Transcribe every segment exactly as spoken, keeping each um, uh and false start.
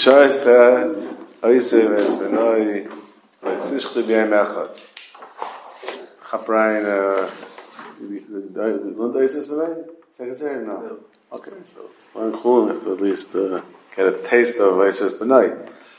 Misharsa Oise Vesvenoi Oisishli B'Yem Echad Chaprayin Lund Oise Vesvenoi? Second series? No. Okay, so one cool if at least uh, get a taste of Oise Vesvenoi.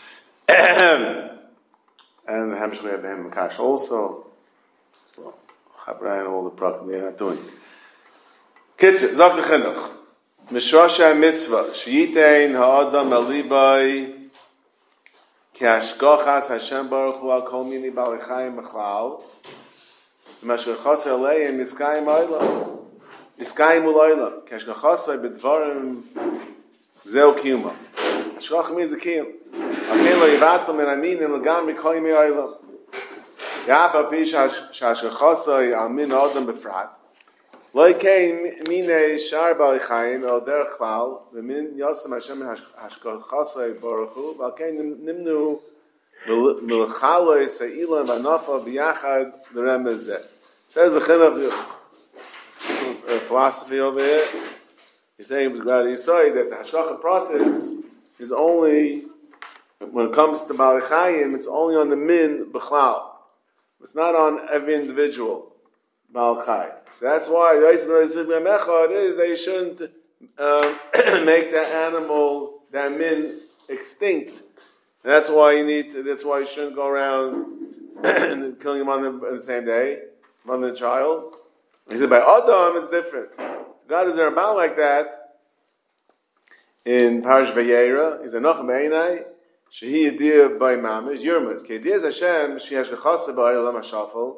And the Hemshech we have the Hem Makash also. So Chaprayin all the prakim they're not doing. Kitzur, Zok the Chinuch. Mishrasha mitzvah sheyitein ha'adam alibai ki hashgachas Hashem baruch hu al kol mini balei chayim b'chlal v'masher chaser aleim miskayim oilam miskayim u'oilam ki hashgachasai b'dvarim zeu kiyuma. Hashgach means the kiyum. Akein lo yivatel min aminim l'gam b'kol yimei oilam yaf al pi shehashgachasai al min ha'adam b'frat Loikein mine shar balei chayim el derech klal v'min yosem Hashem hashgachasai baruch hu v'alkein nimnu milchaloi se'ilam v'anafa b'yachad l'remez zeh. Says the Chinuch philosophy over here. He's saying with Grad Yisai that the hashgacha pratis is only when it comes to balei chayim, it's only on the min b'chlal. It's not on every individual. Malchai. So that's why the Yisrael is that you shouldn't um, make that animal, that min, extinct. And that's why you need. To, that's why you shouldn't go around and killing him on the, on the same day, on the child. He said by Adam it's different. God is there about like that in Parish Vayera. He said Nachem Einai Shehi Yedir by Mamish Yirmut. Kedir Hashem She Hashgachasa Ba'olam Hashafel.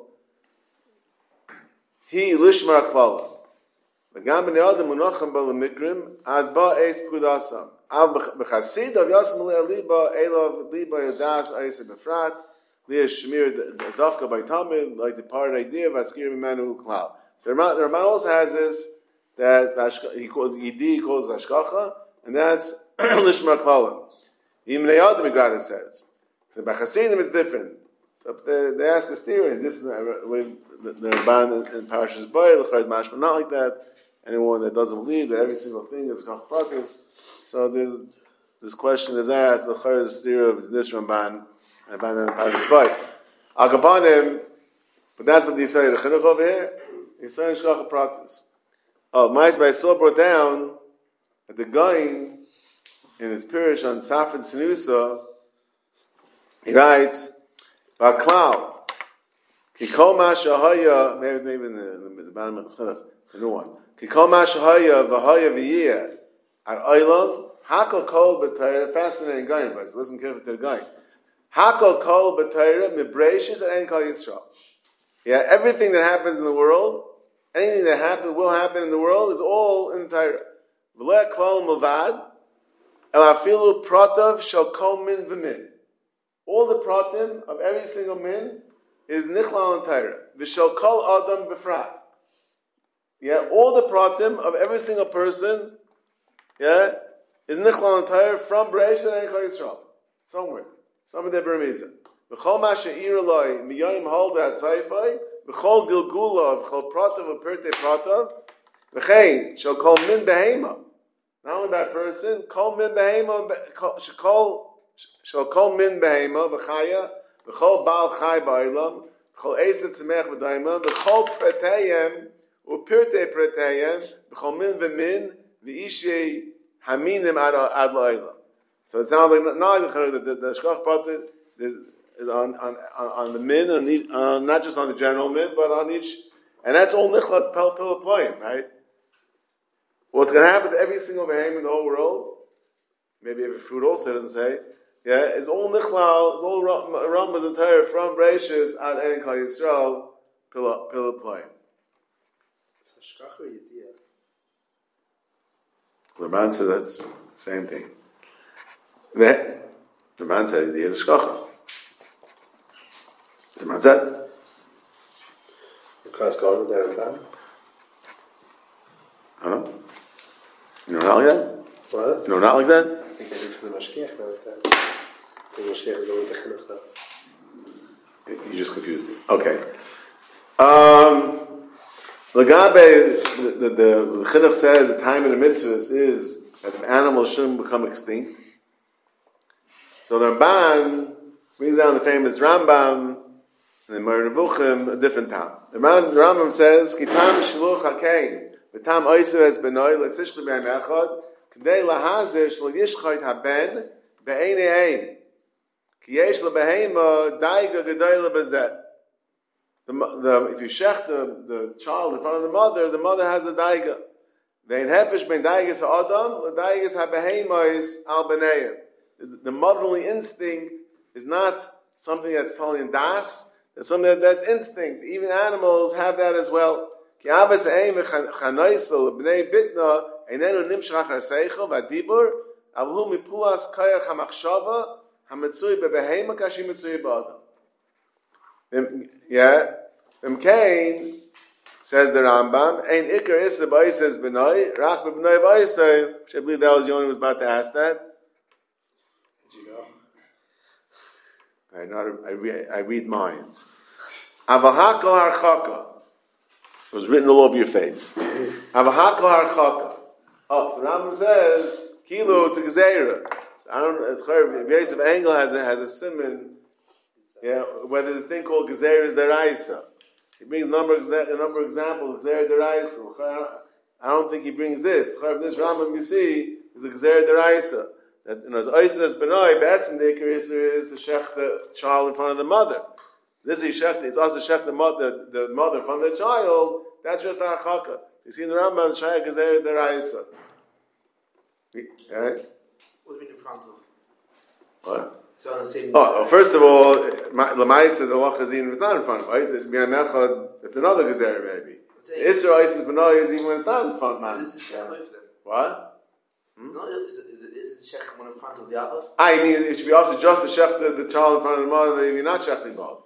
He lishmar klala. V'gam b'nei adam unochem ba l'mikrim ad ba eis pkudasam. Al b'chasid av yasam liba elav liba yadas eis b'frat liya shmir dafka by tamid like the part idea of askir b'manu klal. So the Rambam also has this that he calls Yidi, he calls hashgacha, and that's lishmar klala. Even b'nei adam Igrada says. So by chasidim it's different. So if they, they ask us theory, this is the the, the Ramban in, in Parashas Bayil, the Chayz Mashma, not like that. Anyone that doesn't believe that every single thing is Kach Pratis. So there's this question is asked, the Chayz theory of this Ramban, and Ramban in Parashas Bayil. Agabanim, but that's what they say, the Chinuch over here, he's saying Kach Pratis. Oh, Mais Baisol brought down that the Gain, in his Pirish on Safed Sinusa, he writes, Baklal, Kikol ma shahaya, maybe maybe in the, the bottom of the Chinuch, the new one. Kikol ma shahaya v'haya v'yiyah at oilam hakol kol b'tayra. Fascinating guy, but listen carefully to the guy. Hakol kol b'tayra mibreishis and ein kol Yisrael. Yeah, everything that happens in the world, anything that happens will happen in the world is all in the Torah. V'leh klal milvad el afilu pratav shel kol min v'min. All the pratim of every single min is nichlal and Torah. V'shel kol adam b'frat. Yeah, all the pratim of every single person, yeah, is nichlal and Torah from Bereish and Ein Kol Yisrael. Somewhere. Somewhere there Beremiza. V'chol ma she'ir eloi miyayim holda at Saifai v'chol gilgula v'chol prativ v'pirtei prativ v'chein shel kol min behema. Not only that person, kol min behema shekol shel kol min behema v'chaya v'chol baal chai ba'olam v'chol eset tzemech v'daima v'chol pretayim u'pirtei pretayim v'chol min v'min v'ishei haminim ad la'olam. So it sounds like not the the, the shkach pratit is on on on the min, on each, uh, not just on the general min, but on each, and that's all nichlat pel pel playing, right? What's going to happen to every single behem in the whole world? Maybe every fruit also doesn't say. Yeah, it's all nichlal, it's all rambas and Torah from Bereishis ad Ein Kol Yisrael pel pel playing. It's a shkach or yediyah. The Ramban says that's the same thing. The Ramban said yediyah is a shkacha. The Ramban said. The cross going with the Ramban? I don't know. You know not like that? What? You know not like that? I think they do for the Mashkiach now with that. The Mashkiach is going with the Chinuch now. You just confused me. Okay. Um, Lagabe, the, the, the, the Chinuch says the time in the mitzvahs is that if animals shouldn't become extinct. So the Ramban brings down the famous Rambam and the Moreh Nevuchim, a different time. The Rambam says, Kitam shluch hakein, v'tam oiser es benoi, l'sishli b'ayim echad, k'dei lahazir shlo yishchait haben, be'einei ein. Ki yesh l'behema, daiga gedoyle bezeh. The, the, if you shech the, the child in front of the mother, the mother has a daiga. Ve'in hefesh ben daigas ha'adam, l'daigas ha'behemois al b'neim. The motherly instinct is not something that's totally in das, it's something that, that's instinct. Even animals have that as well. Ki abas ha'eim v'chanoisel b'nei bitna einenu nimshach ha'seichel v'adibur avlu mipulas koyach ha'machshava ha'metzui b'behema kashi metzui b'adam. Yeah? Imkain, says the Rambam, ein ikar issa b'oises b'noi, rak b'b'noi b'oisei, which I believe that was the only one who was about to ask that. I, not, I, read, I read minds. Avahakal harchaka. It was written all over your face. Avahakal harchaka. Oh, so the Rambam says, kilo, it's a gezerah. So I don't know, it's clear, Yosef Engel has a, has a simon, yeah, where there's a thing called gezerah is deraisa. He brings a number, a number of examples, gezerah deraisa. I don't think he brings this. This Rambam you see is a gezerah deraisa. That you know, as Oisin as Benoi, Batson the Iker is to shech the child in front of the mother. This is shech, it's also shech the mother, the mother from the child. That's just our chaka. So you see in the Rambam, Shaya Gezer is the Raisa. Right? What do you mean in front of? What? So on the same. Oh, first of all, Lamaisa the Loch is even it's not in front of Oisin. It's Bian Echad. It's another Gezer maybe. Isra Oisin Benoi is even when it's not in front, man. This is shech with them. What? Hmm? No, is it, is it shech one in front of the other? I mean, it should be also just to shech the, the child in front of the mother, if you're not shechting both.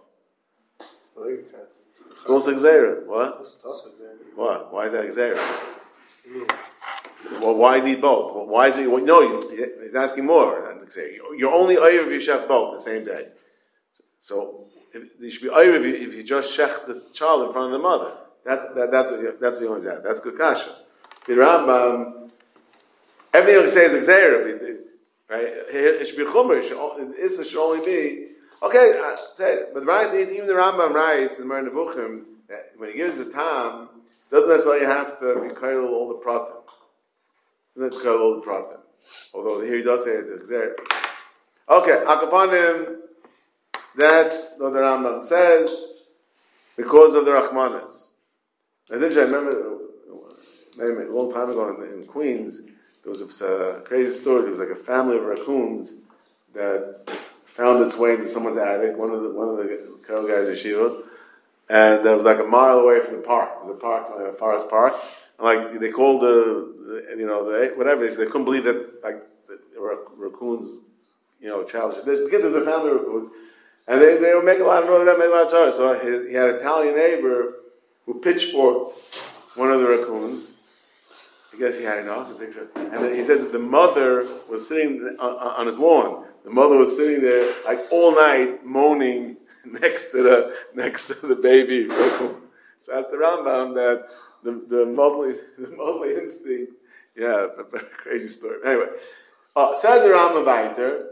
It's also Xera. What? It's also Xera. What? Why is that Xera? Well, why need both? Why is it? Well, no, he's asking more. You're only oyev if you shech both the same day. So, if, you should be oyev if you, if you just shech the child in front of the mother. That's that, that's what you, that's what you always have. That's good kasha. The Rambam. Everything you say is Xera, right? It should be Chumash. It should only be okay. I tell you, but right, even the Rambam writes in Moreh Nevuchim that when he gives the tam, doesn't necessarily have to be kail all the pratim. Doesn't kail all the pratim. Although here he does say it's Xera. Okay, Akapanim. That's what the Rambam says because of the Rachmanas. As if I remember, maybe a long time ago in, in Queens. There was a, a crazy story. There was like a family of raccoons that found its way into someone's attic. One of the one of the Carol guys in Shiva, and it was like a mile away from the park. It was a park, like a forest park. And like they called the, the you know the whatever they said, they couldn't believe that like the raccoons, you know, challenged this because of the family of raccoons, and they they were making a lot of noise, making a lot of charge. So his, he had an Italian neighbor who pitchforked one of the raccoons. I guess he had enough. And then he said that the mother was sitting on, on his lawn. The mother was sitting there like all night moaning next to the next to the baby. So that's the Rambam that the the motherly the motherly instinct. Yeah, a very crazy story. Anyway, uh, says the Rambam weiter.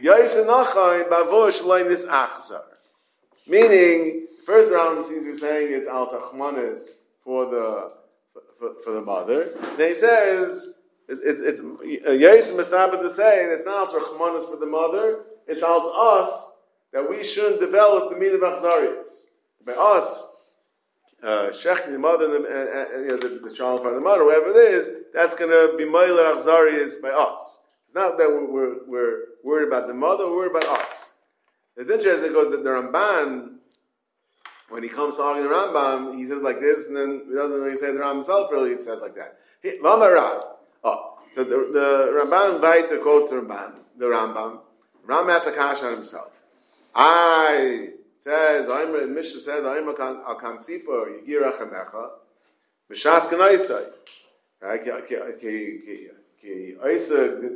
Meaning, first the Rambam seems to be saying it's al tachmanis for the. For, for the mother. Then he says, it, it, it's Yosef Misnabed to say, it's not Rachmanis for the mother, it's also us that we shouldn't develop the midah of achzarius. By us, uh, shechting the mother and, the, and, and you know, the, the child in front of the mother, whatever it is, that's going to be meiler achzarius by us. It's not that we're, we're, we're worried about the mother, we're worried about us. It's interesting because the, the Ramban, when he comes to argue the Rambam, he says like this, and then he doesn't really say the Rambam himself really says like that. He, oh, so the, the Ramban Vaita quotes the Ramban, the Rambam. Rambam asks Akash on himself. I says, the Mishnah says, I'm al kansipor yigir achamecha, b'shas kanaisai. Right? Ki ki oisa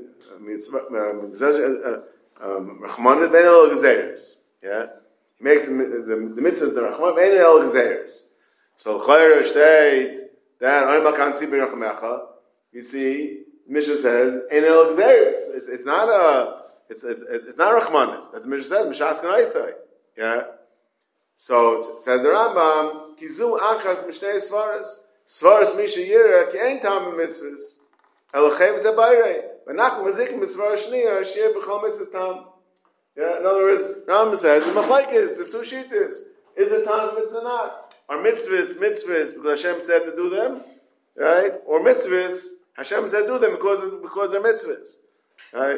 rachmanis ben el gezeres. Yeah. He makes the, the, the mitzvahs the Rachman Ein El Gezeres. So Chayr Shteit that I'm a Kansi B'Rachmecha. You see, the Mishnah says Ein El Gezeres. It's, it's not a It's it's it's not Rachmanis. That's the Mishnah says. Mishas Kanaisai. Yeah. So says the Rambam, Kizu Achas Mishnei Svaras, Svaras Misha Yira, Ki Ein Tam Mitzvahs, Elochem Zabayre, but not Mazik Misvaras Shnia, Shir B'chol Mitzvahs Tam. Yeah. In other words, Rambam says the Machlekes, there's two shittas. Is it Tam mitzvah or not? Are mitzvahs mitzvahs because Hashem said to do them, right? Or mitzvahs Hashem said do them because because they're mitzvahs, right?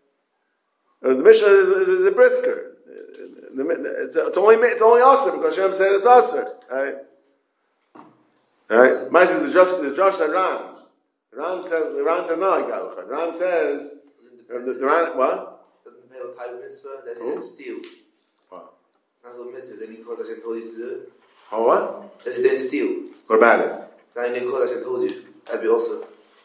Or the Mishnah is, is, is a brisker. It's, it's only it's only asr because Hashem said it's asr, right? Right? Ma'as is the Josh the Josh that Ran. Ran says the Ran says not like that. Ran says the, the Ran what? Doesn't pay the type of mitzvah that he Who? didn't steal. What? That's what mitzvah. Then because Hashem told you to do it. Oh what? That he didn't steal. What about it? Then because Hashem told you. That'd be also.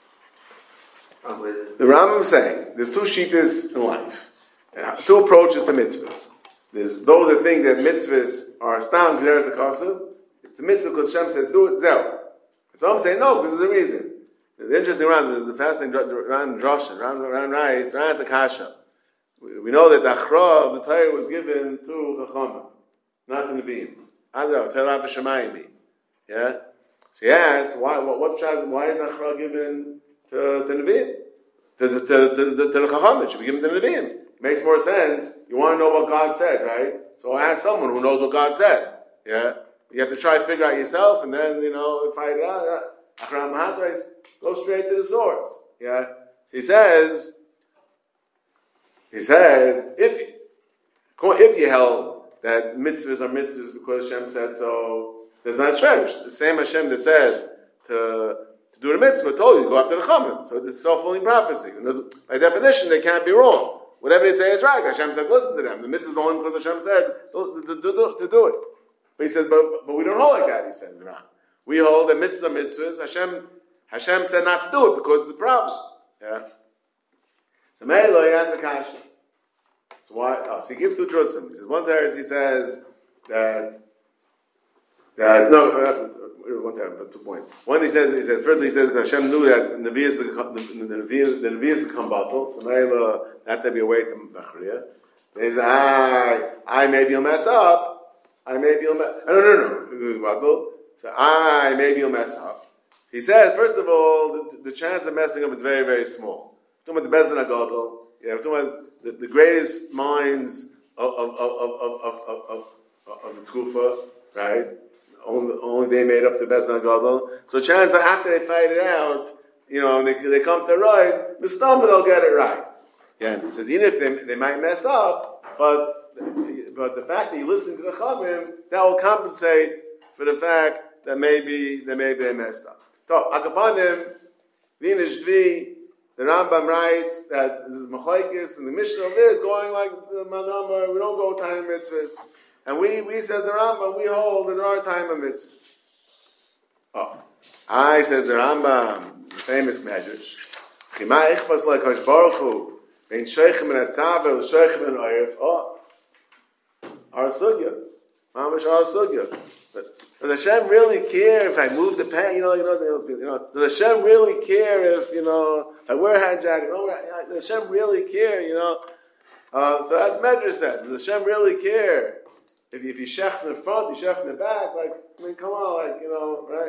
Oh, wait, The Rambam is saying there's two shittas in life, two approaches to mitzvahs. There's those that think that mitzvahs are stam gzeres hakasav. It's a mitzvah because Hashem said do it. Zel. So I'm saying no because there's a reason. The interesting round, the, the fascinating round drosha, round round writes, round as a kasha. We, we know that the achra of the Torah was given to Chachamim, not to Nevi'im. Adra, Torah b'shamayim. Yeah. So he asked, why? What, what's why is the achra given to to Nevi'im? To the to, to, to, to the Chachamim? It should be given to the Nevi'im. Makes more sense. You want to know what God said, right? So ask someone who knows what God said. Yeah. You have to try to figure out yourself, and then you know find it out. Achra Mahatais. Go straight to the source. Yeah. He says, he says, if if you held that mitzvahs are mitzvahs because Hashem said so, there's not church. The same Hashem that said to, to do the mitzvah told you to go after the Chamim. So it's self-fulfilling prophecy. And by definition, they can't be wrong. Whatever they say is right. Hashem said, listen to them. The mitzvah is only because Hashem said to, to, to, to do it. But he says, but, but we don't hold like that, he says. We hold that mitzvah mitzvahs. Hashem Hashem said not to do it because it's a problem. Yeah. So Meilo, he asks the kasha. So why? Oh, so he gives two truths. He says one third. He says that that no, uh, one third, but two points. One, he says he says first he says that Hashem knew that the Nevi is the the Nevi is the combattle. So Meilo, that to be away from Bachriya. He says, I I maybe you'll mess up. I maybe you'll mess. No, no, no, no. So I maybe you'll mess up. He says, first of all, the, the chance of messing up is very, very small. We're talking about the Bezdin HaGadol, yeah, we're talking about the, the greatest minds of of of of of of, of, of the Tkufa, right? Only, only they made up the Bezdin HaGadol. So chances are after they fight it out, you know, they they come to right, the stomach they'll get it right. Yeah. So even if they, they might mess up, but but the fact that you listen to the Chavim, that will compensate for the fact that maybe that maybe they messed up. So, Akapanim, Vinish Dvi, the Rambam writes that this is Machaikis, and the Mishnah of this going like the Manama, we don't go time mitzvahs. And we, we says the Rambam, we hold that there are time of mitzvahs. Oh, I says the Rambam, the famous Medrash, Chima Ichpas like Hash Baruch Hu, Bein Sheichem and Atzavel, Sheichem and Oyev, oh, our Sugya, Mamash our Sugya. But does Hashem really care if I move the pen? You know, you know, you know. Does Hashem really care if you know if I wear a hat jacket? Does Hashem really care? You know. Uh, so that Medrash said, does Hashem really care if you, if you shech from the front, you shech from the back? Like, I mean, come on, like you know, right?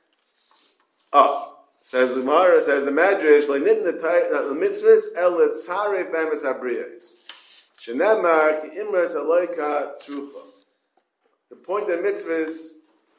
Oh, says the Gemara, says the Medrash, like nitn the mitzvahs el tzarei b'emes habriyos. Shenemar ki imras aloika trufa. The point that mitzvahs,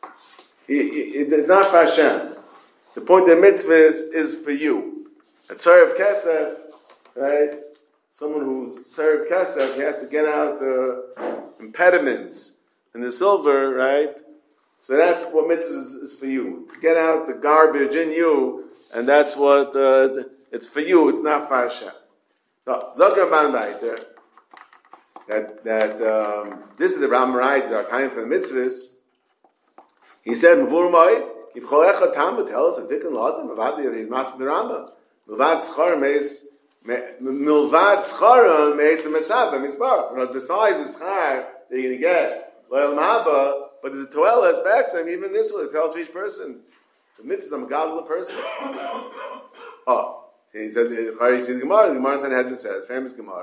it's not for Hashem. The point that mitzvahs is for you. A tzar of kesef, right? Someone who's tzar of kesef, he has to get out the impediments and the silver, right? So that's what mitzvahs is for you. Get out the garbage in you, and that's what uh, it's, it's for you. It's not for Hashem. So, Zakar Ban Baiter. That that um, this is the Ram right, the time for the mitzvahs. He said, "Mavur Moed, Kib Cholecha Tam tell us a Dikkan Ladim Mavad His Master the Rambam Milvad Schar Meis Milvad Scharon Meis Metzab Mitzbar. You know, besides the schar they're going to get Loyal Mahaba, but there's a toelas back to him. Even this one it tells for each person. The mitzvahs I'm a godly person. Oh, he says, "Chari sees the Gemara. The Gemara Sanhedrin says, famous Gemara."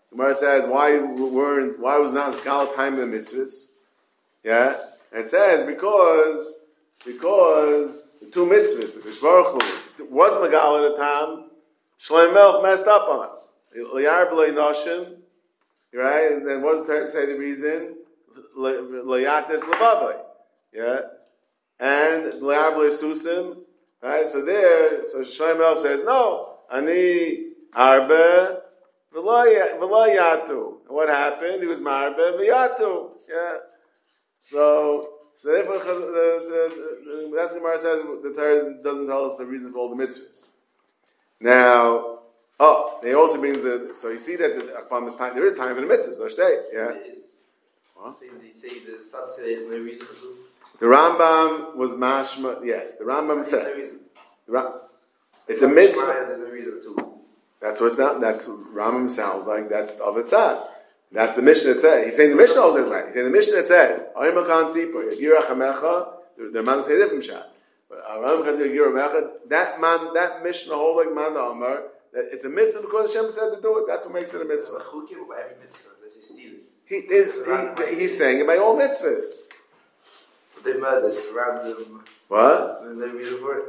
Gemara says, why weren't, why was not Skal time in the mitzvahs? Yeah? And it says, because, because the two mitzvahs, the Baruch Hu, was Magal at the time, Shlomo Melech messed up on it. Liyar b'lei noshim, right? And then what does the Torah say the reason? Layatis lebavai. Yeah? And Liyar b'lei susim, right? So there, so Shlomo Melech says, no, ani arbe v'lo yatu. And what happened? He was marbe v'yatu. Yeah? So, so therefore, the, the, the, that's what Gemara says, the Torah doesn't tell us the reason for all the mitzvahs. Now, oh, he also brings the, so you see that the Akbam is time, there is time for the mitzvahs, so stay, yeah? It is. What? So you say the Sad say there's no reason to. The Rambam was mashma, yes, the Rambam There's said. no reason. The Ram, it's a mitzvah. There's no reason to. That's what it's not, that's what Rambam sounds like, that's of Itzad. That's the Mishnah that says. He's saying the Mishnah holds it right. He's saying the Mishnah that says, Ayim Akan Tzipor, Yagira Chamecha, the man say a different shot. But Aram Chazir Yagira Chamecha, that man, that Mishnah holds like man Amar, that it's a mitzvah because Hashem said to do it. That's what makes it a mitzvah. Chukim by every mitzvah. That's a stealing. He is, he, he's saying it by all mitzvahs. But they murder, it's just random. What? There's no reason for it.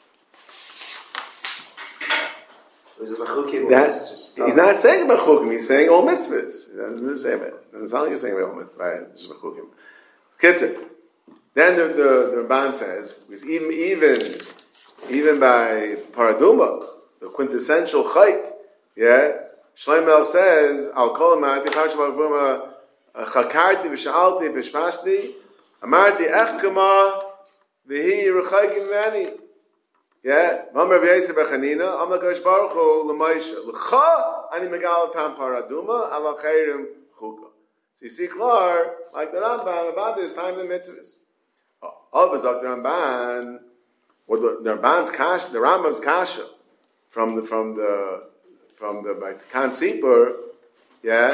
It's just chukim. That, he's not saying about chukim, he's saying all mitzvahs. He doesn't say it. It doesn't sound like he's saying about all mitzvahs. Right? Just about chukim. Kitzur. Then the, the, the Ramban says, because even, even, even by Paraduma, the quintessential chayk, yeah, Shlomo Melech says, Al kol ma'ati chashav b'ruma chakarti v'sha'alti v'shpashti amarti ech kama v'hi rechaykim v'ani. Yeah, V'amar v'yesir b'chanina Am l'kadosh baruch hu l'maisha l'cha ani megal tam paraduma al chayrim chuka. So you see klar, like the Rambam, about this time in mitzvahs. All of us like the Ramban, or the, the Ramban's kasha, the Rambam's kasha, from the from the from the like Kan Sipur, yeah.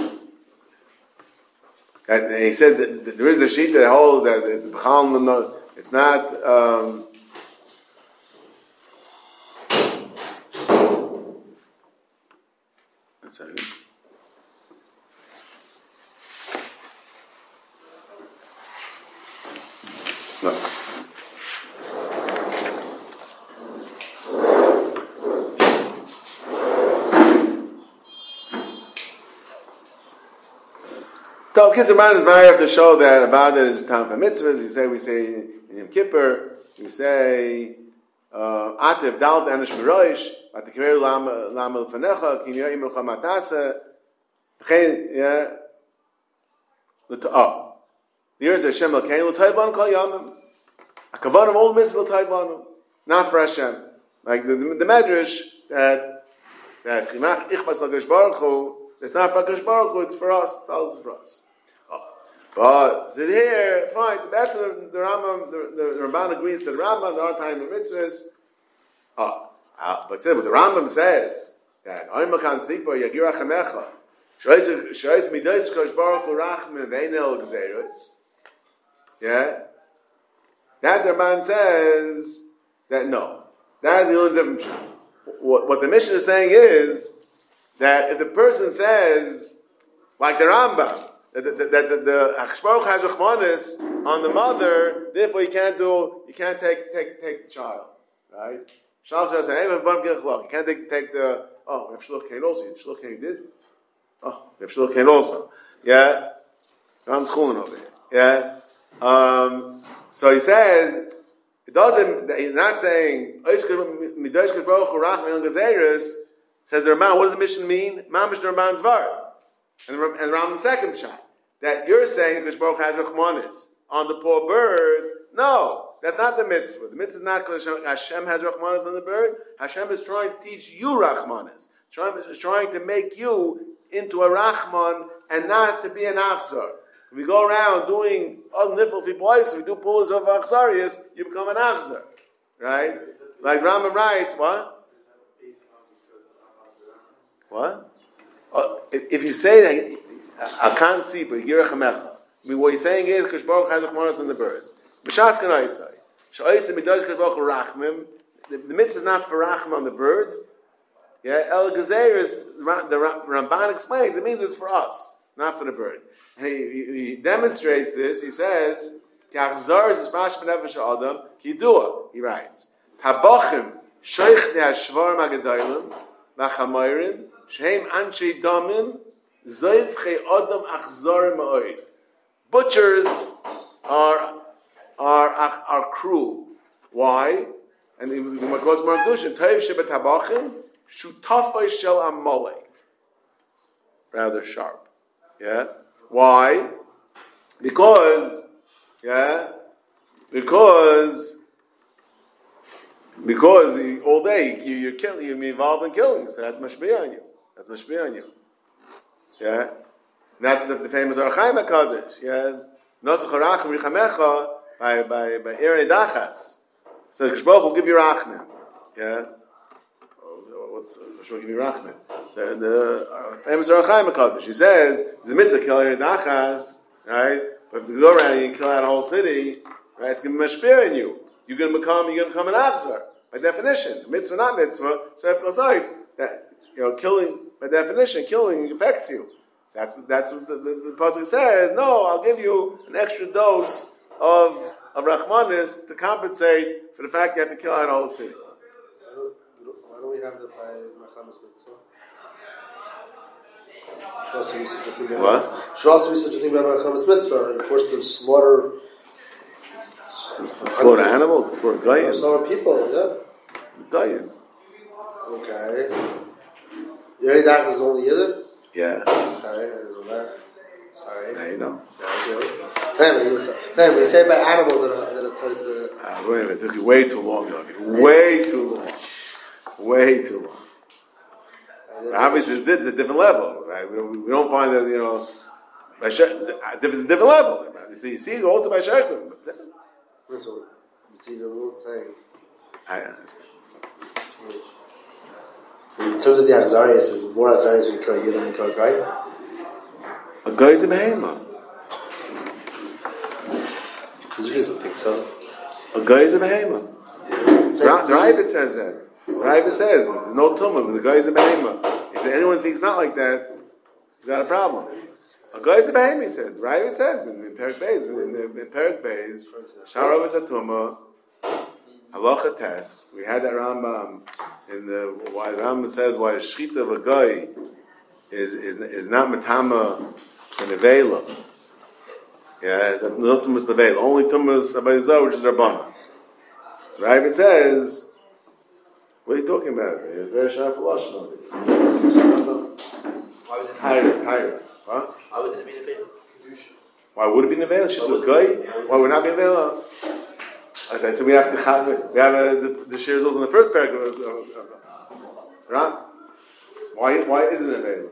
And he said that, that there is a sheet that holds that it's b'chal, it's not. Um, one second. No. So, kids and is married to show that about it is time for mitzvahs. You say, we say in Yom Kippur, we say, Atev dal anish v'roish, Atekireru lam l'fanecha, ki nirei milcha matasa. Yeah. Oh. The years of Hashem l'kein l'tayvanu kol yamim. A kavan of all mitzvahs l'tayvanu. Not for Hashem. Like the, the, the Medrash that, that Chimach ichbas l'Kadosh Baruch Hu, it's not for Kadosh Baruch Hu, it's for us, it tells us for us. But here, fine, so that's the, the Rambam, the, the, the Ramban agrees to the Rambam, there are time of mitzvahs. Oh, uh, but see, what the Rambam says, that Oim Makan Sipor, Yagira Chamecha, Shoyes Midois Kosh Baruch Hu Rachmim Veinel Gzeros. Yeah? That the Ramban says that no. That is the only difference. What, what the mission is saying is that if the person says, like the Rambam, that the, that the, the Hakadosh Baruch Hu has Rachmanis on the mother, therefore you can't do, you can't take take take the child, right? Shal just say, hey, you can't take take the. Oh, we have Shluch Kain also. Shluch Kain did. Oh, we have Shluch Kain also. Yeah, I'm schooling over here. Yeah. Um, so he says it doesn't. He's not saying Midosh Kadosh Baruch Hu Rachman Gazeres. Says the Ramban. What does the mission mean? Mamish the Ramban's var. And the, and the Rambam's second shot, that you're saying Kadosh Baruch Hu has Rachmanis on the poor bird. No, that's not the mitzvah. The mitzvah is not because Hashem has Rachmanis on the bird. Hashem is trying to teach you Rachmanis. Hashem is trying to make you into a Rachman and not to be an Achzar. If we go around doing all nifl fi boys, we do pulls of Achzarius, you become an Achzar. Right? Like Rambam writes, what? What? Uh, if, if you say that, I can't see, but Yira Chamecha. I mean, what he's saying is, Kadosh Baruch Hu has Rachmanis on the birds. Mishas Kanaisai. Sha'osim Midosh Kadosh Baruch Hu Rachmim. The mitzvah is not for Rachmim on the birds. Yeah, El Gezer is, the Ramban explains, it means it's for us, not for the bird. And he, he, he demonstrates this, he says, Ki achzar is Rash B'nefesh Adam, Ki Dua, he writes, Tabachim, Shoich de Hashvar Magadaylim, Lachamayrim, Shehem Anshe Damim, Zayv Chei Adam Achzar Ma'oid. Butchers are, are, are cruel. Why? And the Gemara quotes more Kedushin, Toiv Shebet Tabachim, Shutafai Shel Amalek. Rather sharp. Yeah? Why? Because, yeah, because, because you, all day you, you're killing, you're involved in killing, so that's mashpia on you. That's mashpia on you. Yeah? And that's the, the famous Archaim HaKadosh. Yeah? Nosach Harachim Richamecha by, by, by Eren Dachas. So Kadosh Baruch will give you Rachman. Yeah? What's Kadosh will give you Rachman? So the uh, famous Archaim HaKadosh, he says, there's a mitzvah kill Eren Dachas, right? But if you go around and you kill out a whole city, right, it's going to be mashpia on you. You're going to become, you're going to become an Achzar. By definition. Mitzvah, not mitzvah, so if goes out, that, you know, killing, by definition, killing affects you. That's that's what the, the, the pasuk says. No, I'll give you an extra dose of of Rachmanis to compensate for the fact you have to kill out a whole city. Why don't, why don't we have that by Machamas Mitzvah? Should also be such a thing by What? Should also be such a thing by Machamas Mitzvah. You're forced to slaughter. Slaughter animals, to slaughter goyim. Slaughter people, yeah. Goyim. Okay. You already that is only Yidden? Yeah. Okay, I didn't know that. Sorry. Now you know. Tell me, you say about animals that are, that are touched. Uh, uh, wait a minute, it took you way too long, though. Way too long. Way too long. Obviously, it's a different level, right? We don't, we don't find that, you know, by it's a different level. You see, you see also by Shechtim. Listen, you see the little thing. I understand. In terms of the Achzarias, is more Achzarias when you kill you than when you kill a guy? A guy is a behemoth. Because you doesn't think so. A guy is a behemoth. Yeah. The Ravid says that. The Ravid says there's no tumah, but the guy is a behemoth. He said anyone thinks not like that, he's got a problem. A guy is a behemoth, he said. The Ravid says in, in Perek Beis, in, in, in Perek Beis, Sharav is a tumah, halacha test. We had that Rambam in the why the Rambam says why a shchita of a guy is is is not matama in the vela. Yeah, that no tumas the vela, only tumas abayizah, which is Rabbana. Right? It says, what are you talking about? It's very sharp philosophy. Higher, higher. Huh? Why would it be Nevela? Why would it be Nevela? Shit was guy. Why would it not be Nevela? As I said, we have the we have uh, the, the shirzos in the first paragraph. Right? Why? Why isn't it Nevela?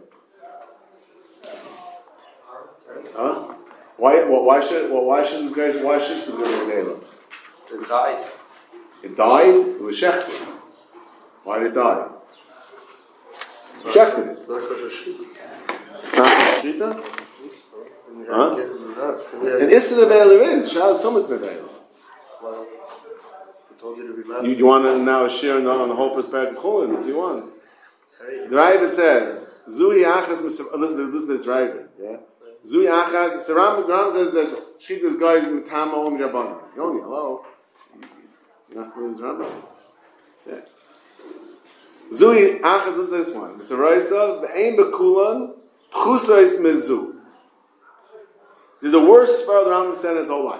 Huh? Why? Well, why should? Well, why should this guy? Why should this guy be Nevela? It died. It died. It was shechted. Why did it die? Shechted it. It's not Shechita? Huh? And Issa Nevela is. Shaz Thomas Nevela. Well, I told you to be mad. You, you want to now share on the, on the whole first paragraph? Chulin, as you want. The Ravid says, Zui Achas, listen to listen to this Ravid, yeah? Zui Achas, the Ram, the Ram says that Shechita's guy is in the Tama Om Rabbanan. Yoni, hello? You're not familiar with Rambam? Yeah. Zui Achas, listen to this one. Mister Raisa, the Ein Bekulan, Pchusais Mezu. There's a worse spell the Rambam said in his whole life.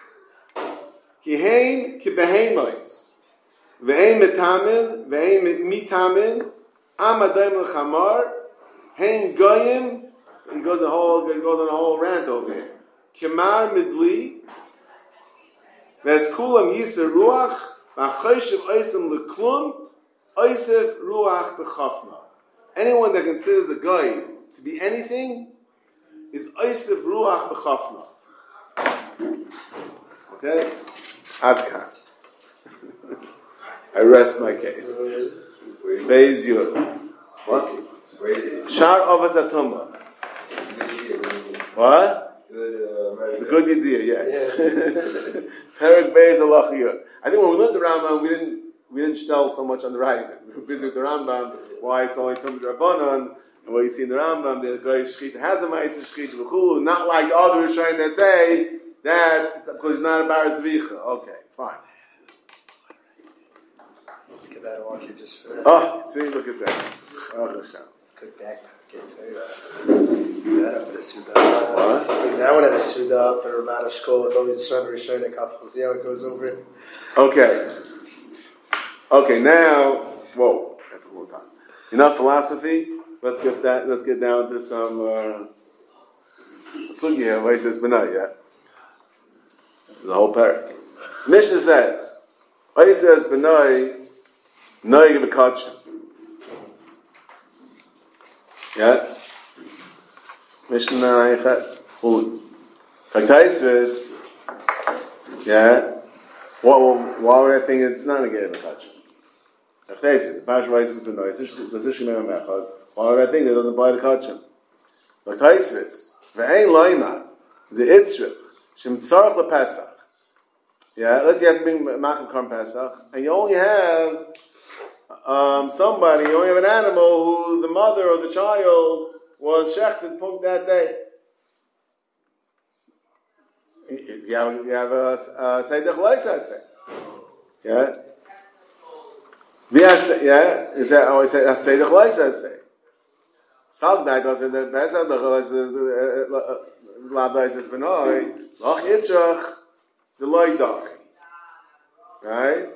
Kihein kibehemois, ve'ein metamin, ve'ein mitamin, amadayim l'chamar, hein goyim. He goes a whole, he goes on a whole rant over here. Kemar midli, ve'eskulam yisir ruach, v'achoshev oisem l'klum, oisef ruach b'chafna. Anyone that considers a guy to be anything is oisef ruach b'chafna. Okay? Adkan. I rest my case. Beis Yud. What? Shar Avas Atumba. What? It's a good idea, yes. Perek Beis Alach Yud. I think when we learned the Rambam, we didn't we didn't didn't tell so much on the right. We were busy with the Rambam, why it's only Tum Rabbanon, and what you see in the Rambam, the guy Shechita has a Ma'aser Shechita v'chulu, not like other Rishonim that say that because he's not a Bar Zvicha. Okay, fine. Let's get that walk here just for Oh, see, look at that. Oh, Hashem. It's a good backpack. That up for the Suda. What? I think that one had a Suda for Ramada Shkol with all these Shana Rishonim Kaf. See how it goes over it. Okay. Okay, now, whoa, that's a long time. Enough philosophy. Let's get that. Let's get down to some uh, sugya. Why says benai? Yeah, the whole parak. Mishnah says, why says benai? Noig b'kachim. Yeah. Mishnah Nayiches. Hold. Kaktaisvis. Yeah. What? Why would I think it's not a game b'kachim? Kaktaisvis. The Pasha Vayis benai. Zishkim Mechad. Why would I think that doesn't apply to kachim? Kaktaisvis. Ve'ein loima. The itzrich. Shem tzarach lePesach. Yeah. Let's say you have to bring Machem Karm Pesach, and you only have Um, somebody, you only have an animal who the mother or the child was shechted punked that day. You have, you have a Seidech Loisa say. Yeah? Yeah? Is that always a Seidech Loisa say? Salgdai goes in the Pesach, the Labdai says, Benoi, Loch Yitzrach, the Loidach. Right?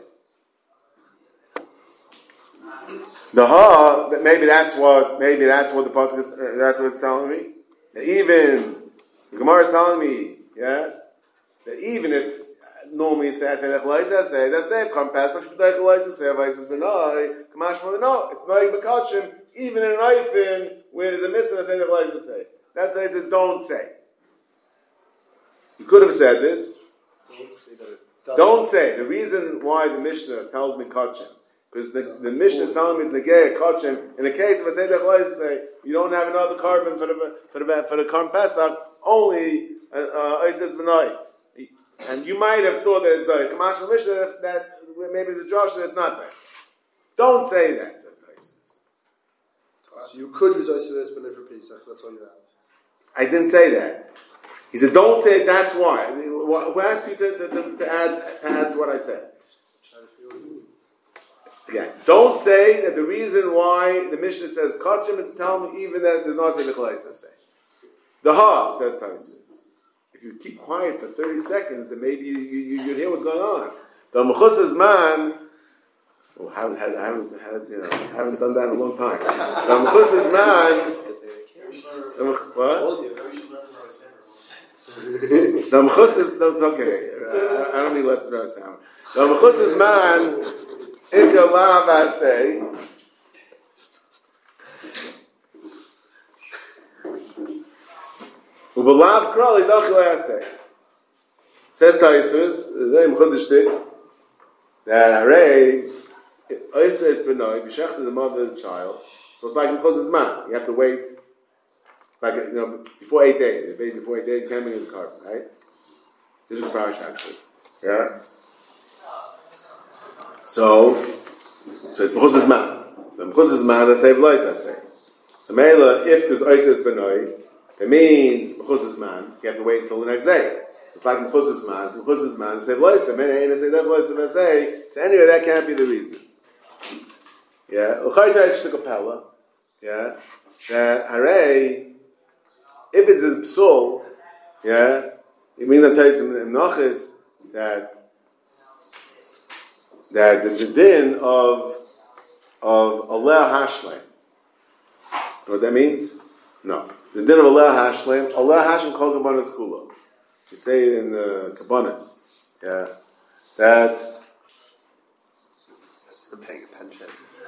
The ha, maybe that's what, maybe that's what the pasuk is, uh, that's what it's telling me. That even the Gemara is telling me, yeah, that even if normally it says that say that's safe. Come Pesach, say Avayis Benai, Kamash no, it's not Bekachim. Even in an Eifin where there's a mitzvah, say that say. That's why it says don't say. You could have said this. Don't say that it doesn't. Don't say. The reason why the Mishnah tells me Kachim. Because the, the Mishnah is telling me the Negei Kachim. In the case of a Seder Chlayis, say you don't have another carbon for the for the for the Karm Pesach, only Oises uh, Benai. And you might have thought that it's the Kamash Mishnah that, that maybe it's a Josh that it's not there. Don't say that, says the Oises. So you could use Oises Benai for Pesach. That's all you have. I didn't say that. He said, don't say it, that's why. Who asked you to, to, to, to add to add to what I said? Yeah. Don't say that the reason why the Mishnah says Kachim is to tell me even that there's not say the Chalais to say. The Ha says Taisvis. If you keep quiet for thirty seconds, then maybe you, you, you'd hear what's going on. The Mechus's man, oh, I haven't, had, I haven't, had, you know, I haven't done that in a long time. The Mechus's man, the, what? The Mechus's, that's okay. I, I don't need less than sound. The Mechus's man, Ikalav Asay. Ubalav Krali Dachil Asay. Says Taisus, very Mechudishtik, that Array, Oisra is Benoi, Bishach to the mother of the child, so it's like Mechuz's man. You have to wait, it's like, you know, before eight days. If baby before eight days, you can't bring his carbon, right? This is Parash actually. Yeah? So, so it's Mechuz's man. The Mechuz's man, I say, Vlois, I say. So, Mela, if there's Oisra Benoi, it means Mechuz's man, you have to wait until the next day. So it's like Mechuz's man, Mechuz's man, say Vlois, I say that Vlois, I say. So anyway, that can't be the reason. Yeah, L'chayta is the Kapella. Yeah, that Hare, if it's a psul, yeah, it means that Taisim in Nachis that that the, the din of of Aleh Hashlem. You know what that means? No. The din of Aleh Hashlem, Aleh Hashlem called Kabbanas Kula. You say it in the Kabbanas. Yeah. That I'm paying attention.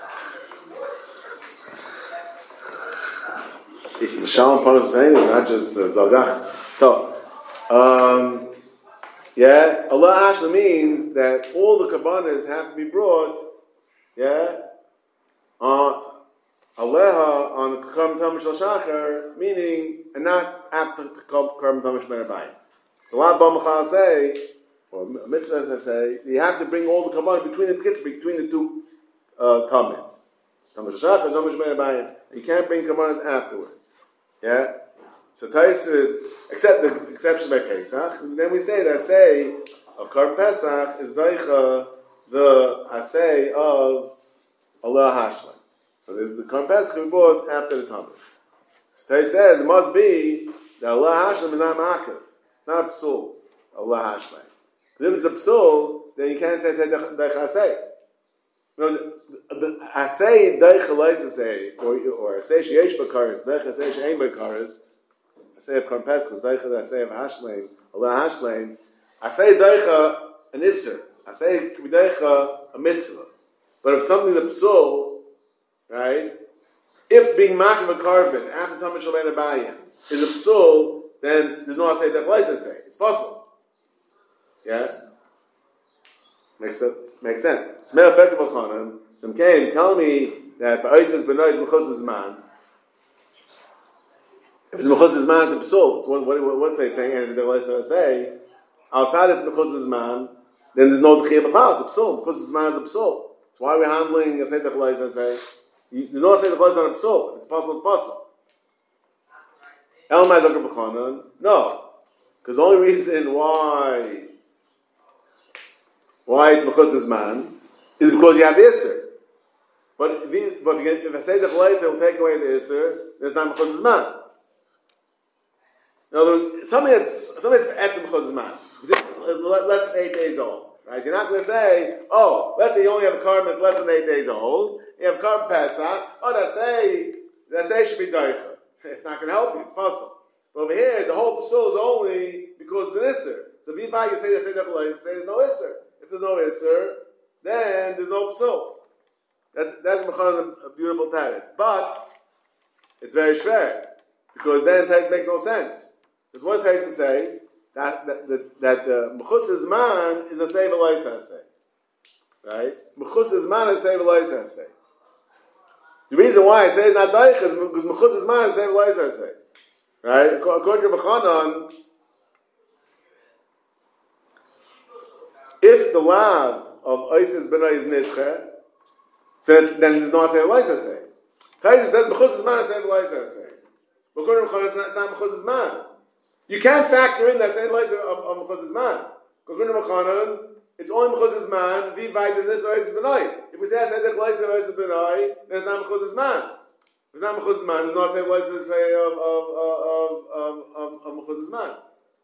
If the Shalom Panos is saying it's not just uh, Zalgachts. So, um, yeah, Allah Hashem means that all the Kabbanas have to be brought, yeah, on Aleha on Karm Tamish Shachar, meaning, and not after Karm Tamish Ben Abayim. So, Allah Bamachal say, or mitzvah, as I say, you have to bring all the carbon between the kids, between the two uh, comments. You can't bring carbons afterwards. Yeah? So Tais is, except the exception by Pesach, then we say the Asay of Karban Pesach is Daicha, the Asay of Allah Hashlam. So the Karban Pesach we bought after the Talmud. So Tais says it must be that Allah Hashlam is not Ma'akev. It's not a Psul, Allah Hashlam. If it's a Psul, then you can't say Daicha Asay. No, the, the Asay Daicha Leis Asay, or, or Asay Sheyesh Bakaris, Daicha Asay She'ein Bakaris, Asay of Karban Pesach is Daicha, the Asay of Hashlein, Allah Hashlein. Asay Daicha an Isser. Asay Daicha a Mitzvah. But if something that's Psul, right, if being Ma'akev a Karban after Tamid Shalbein Abayim is a Psul, then there's no Asay Daicha Leis Asay. It's possible. Yes? Makes sense. Makes sense. Shmei Effective Ochanan. Some came tell me that Ba'oitzes B'noi is Mechus Zman. If it's Mechus Zman, it's a Psul. So what, what, what's they saying? And they say, outside it's Mechus Zman, then there's no D'chiyah B'chal. It's a Psul. Mechus Zman is a Psul. That's why we're handling a Seder Chaleis. I say, there's no Seder Chaleis on a Psul. If it's possible, it's possible. El Ma'azakar B'chanan. No, because the only reason why. Why it's Mechus Zman is because you have the Isser. But if, you, but if, you, if I say the Chaleis will take away the Isser, then it's not Mechus Zman. In other words, something that's something that's Etzem Mechus Zman, less than eight days old. Right? So you're not going to say, oh, let's say you only have a carbon that's less than eight days old. You have carbon Pesach. Oh, that's say that say should be Daicha. It's not going to help you. It's possible. But over here, the whole Psul is only because it's an Isser. So if you say that say the Chaleis, say there's no Isser. If there's no Isser, then there's no Psul. That's that's a beautiful teretz. But it's very schwer. Because then teretz makes no sense. Because what's teretz to say? That that that, that the Mechus Zman is a Seiv Elois Hasei. Right? Mechus Zman is a Seiv Elois Hasei. The reason why I say it's not Daich is because Mechus Zman is a Seiv Elois Hasei. Right? According to B'chanan, if the lav of Isis B'nai is nidche, so then there's no Asay Eloisa say. Taisa says B'chus Zman Asay Eloisa say. But according to B'chanan, it's not B'chus Zman. You can't factor in the Asay Eloisa of, of B'chus Zman. According to B'chanan, it's only B'chus Zman, V'vai B'zis Oisis B'nai. If we say Asay Eloisa of Oisis B'nai, then it's not B'chus Zman. If it's not B'chus Zman, there's no Asay Eloisa say of of of of of of B'chus Zman.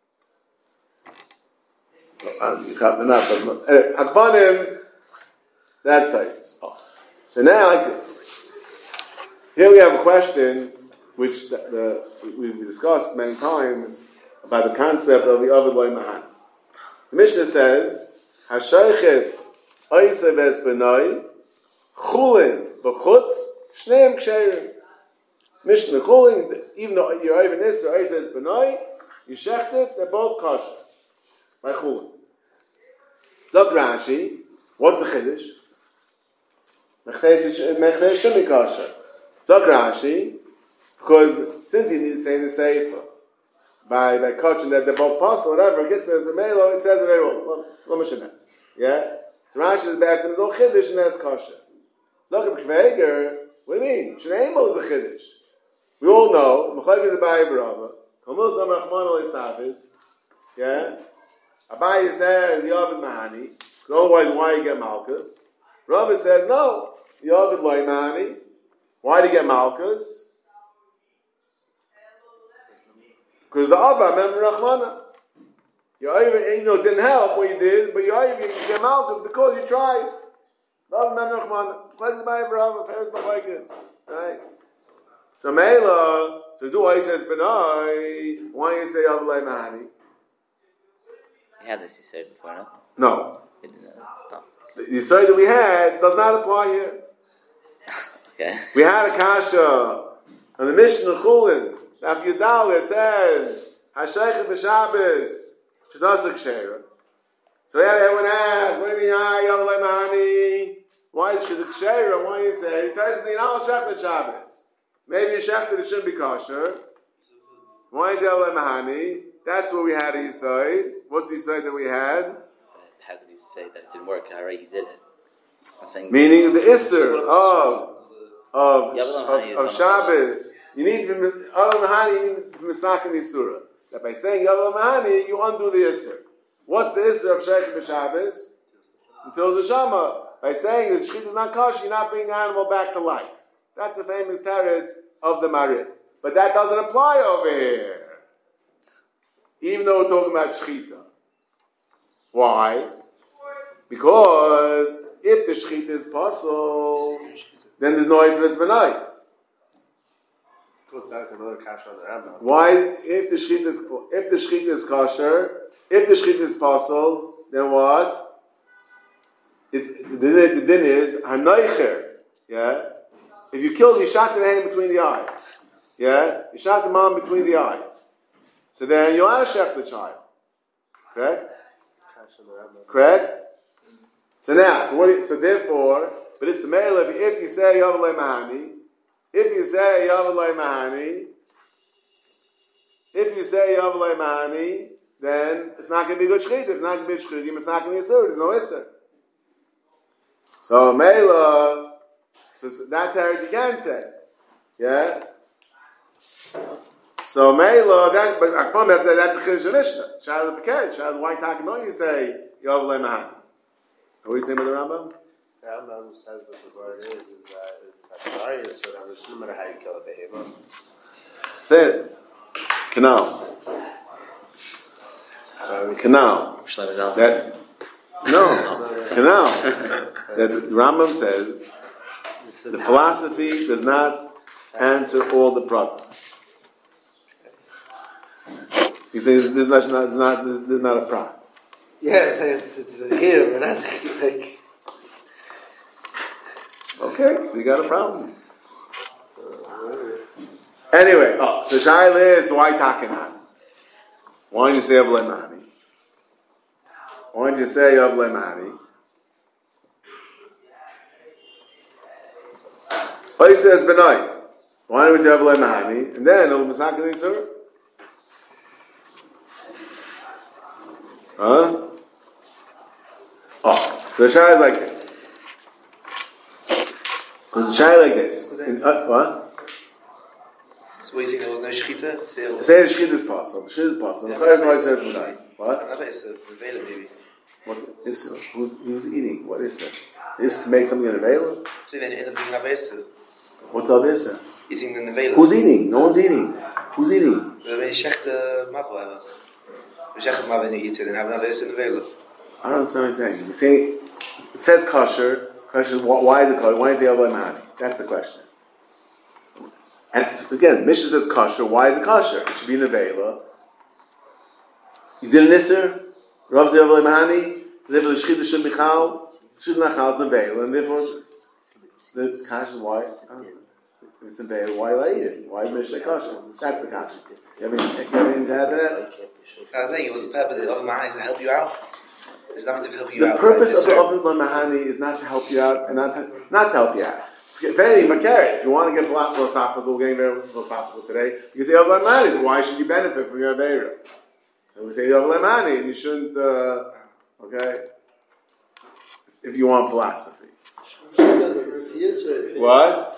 Akbanim, that's Taisus. Oh. So now, like this. Here we have a question which the, the, we've discussed many times about the concept of the Ovid Loy Mahan. The Mishnah says, Hashoichet Oisev Es Benoi Chulin B'chutz Shneim Ksherim. Mishnah Chulin, even though you're Oiv Nisr Oisev Es Benoi, you shecht it, they're both kosher. By Chulin. Zok Rashi, what's the Chiddush? Mechnes should be kosher. Zok Rashi, because since he needs to say in the Sefer, by by kosher that they're both possible, whatever, it gets as a melo, it says it very well. Yeah? So Rashi is bad, so there's no Chiddush and then it's kosher. Zok Kveger, what do you mean? Shneimel is a Chiddush. We all know, Mechleg is a Bayi Barava, Kamuz Nam Rachman Al-Isafid, yeah? Abaye says Yovid Mahani, otherwise why you get Malchus? Rava says no, Yovid Loy Mahani. Why do you get Malchus? Because the Abba remember Rachmana. You know didn't help what you did, but you you get Malchus because you tried. Love remember Rachmana. Flex by Rava, Ferris Machlekes. Right? So Mela, so do I says Benai, why you say Yovid Loy Mahani? We had this Yisrael before, no? No. We didn't know. Oh. The Yisrael that we had does not apply here. Okay. We had a kasha on the Mishnah Chulin. After Yudal, it says, Hashaykh b'Shabbos, Shadasuk Shera. So yeah, everyone asked, what do you mean, ah, Yav Mahani? Why is it Shera? Why do you say? He tells us the Yinal Shech Shabbos. Maybe a Shech that it shouldn't be kosher. Why is Yav Mahani? That's what we had at Yisrael. What's the Yisrael that we had? how could you say that it didn't work? Already you did it. I'm saying Meaning the Isser of of Yavam of, Hani is of on Shabbos. You need to Yavam Hani. You need to Misakin Yisura. That by saying Yavam Hani, you undo the Isser. What's the Isser of Sheikh b'Shabbos? Until the Shama. By saying that Shechita is not kosher, you're not bringing the animal back to life. That's the famous teretz of the Marid. But that doesn't apply over here. Even though we're talking about Shechita. Why? Because if the Shechita is possible, then there's no Isra V'nai. Goes back to another kasha on the Rambam. Why? If the Shechita is if the Shechita is kosher, if the Shechita is possible, then what? It's, the, the, the din is Hanoicher. Yeah? If you killed, you shot the hand between the eyes. Yeah? You shot the mom between the eyes. So then you want to shech the child. Correct? Kasha on the Rambam. Correct? So now, so what do you, so therefore, but it's the male if, if you say Yavalei Mahani, if you say Yavalei Mahani, if you say Yavalei Mahani, then it's not going to be good shchita. It's not going to be shchita. It's not going to be Yisur. There's no Isser. So Mela, so that teretz you can say. Yeah? So Mela, that, but Akpom, that's, that's a Chiddush of Mishnah. Shad the Pekeret, Shad, why talking, don't you say Yavalei Mahani? What are you saying with the Rambam? The Rambam says that the word is, is that it's a scenario, so that no matter how you kill a behemoth. Say it. Canal. Canal. That, no, canal. That the Rambam says the philosophy does not answer all the problems. He says this is not, this is not, this is not a problem. Yeah, I'm saying it's, it's the here, but not like. Okay, so you got a problem. Anyway, oh, so Shaila is why Takinan? Why don't you say Avlei Mahani? Why don't you say Avlei Mahani? What he says Benai? Why don't we say Avlei Mahani? And then Ul Masakin Yisur? Huh? Oh, so the Shaila is like this. Because the Shaila like this. In, uh, what? So what do you think, there was no shechita? Say the shechita is possible. The shechita is possible. The Chayat says Benai. What? Another is a Vela maybe. What is it? Who's, who's eating? What is it? Is to make something in a Nevela? So then end up being Avesa. What's all this? Sir? Eating the Nevela. Who's eating? No one's eating. Who's eating? When you shech the Mavo ever. When you shech the Mavo and you eat it, then have an Avesa in the Vela. I don't understand what you're saying. You're saying it says kosher. Question is, why is it kosher? Why is it Yavai Mahani? That's the question. And again, the Mishnah says kosher. Why is it kosher? It should be in a Nevela. You did an Isser? Rav says Yavai Mahani. Therefore, the shechita should be chal. Should not chal. It's in a Nevela. And therefore, the kosher is why. If it's in Nevela, why do I eat it? Why is Mishnah kosher? That's the kosher. You have anything to add to that? I was saying, it was the purpose of the Mahani is to help you out. It's not meant to help you The out. The purpose like of the Oven Mahani is not to help you out and not to, not to help you out. If anything, but carry. If you want to get philosophical, we're getting very philosophical today, you can say Oven Mahani. Why should you benefit from your Aveira? And we say Oven Mahani, and you shouldn't, uh, okay, if you want philosophy. What?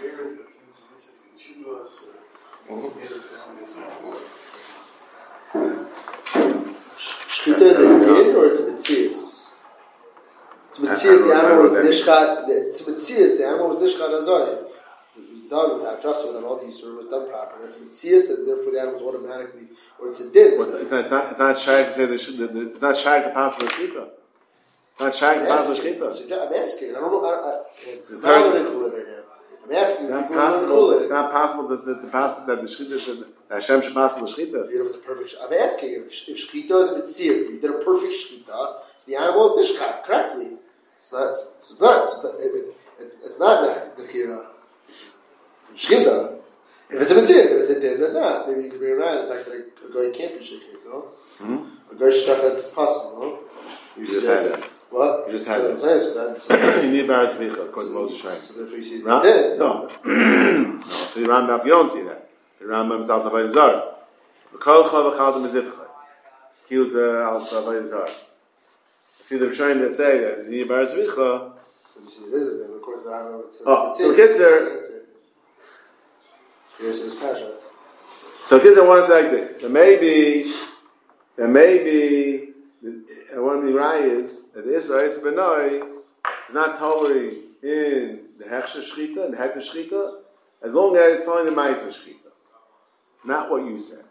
Shechita is a din or it's a mitzias? It's a mitzias, the animal was nishchat, it's a mitzias, the animal was nishchat azay. It was done without justice, without all the yisur, it was done properly. It's a mitzias, and therefore the animal was automatically, or it's a din. Well, it's, not, it's not, it's not shy to say the, the, the it's not shy to pass the shechita. It's not shy to pass the shechita. I'm asking, I don't know, I, I, I'm not going to include it right now. I'm asking, it's not people possible. it. It's not possible that the, the, the pass that the shechita that Hashem should pass the shechita. You know, it's a perfect. I'm asking if, if shechita is a mitzias, you did a perfect shechita, the animal is nishchat correctly. It's not. It's not. It's not. It, it, it's, it's not nechira. Shechita. If it's a mitzias, if it's a din, then not. Maybe you could bring around the fact that a, a guy can't be shechita. No? Mm-hmm. A guy shechita is possible. No? You, you just had that. What? You just had so, that. So that so you need Baras Vicha, according to Moses Shrine. So therefore you see it's Ram- a din. No. No. So the Rambam, you don't see that. The Rambam is also by Zara. V'kol chol v'chal dem zivcha. Kilza al savay zara. to the Rishonim that say that the Bar Zvicha. So you see, it is it then, according to the Rambam, it's Oh, so Kitzer. Here's his Pasha. So Kitzer wants to say like this. There may be, there may be, and one of the Rai is that the Isra Is Benoi is not totally in the Hechsher Shchita, and the Heter Shchita, as long as it's only the Ma'aser Shchita. Not what you said.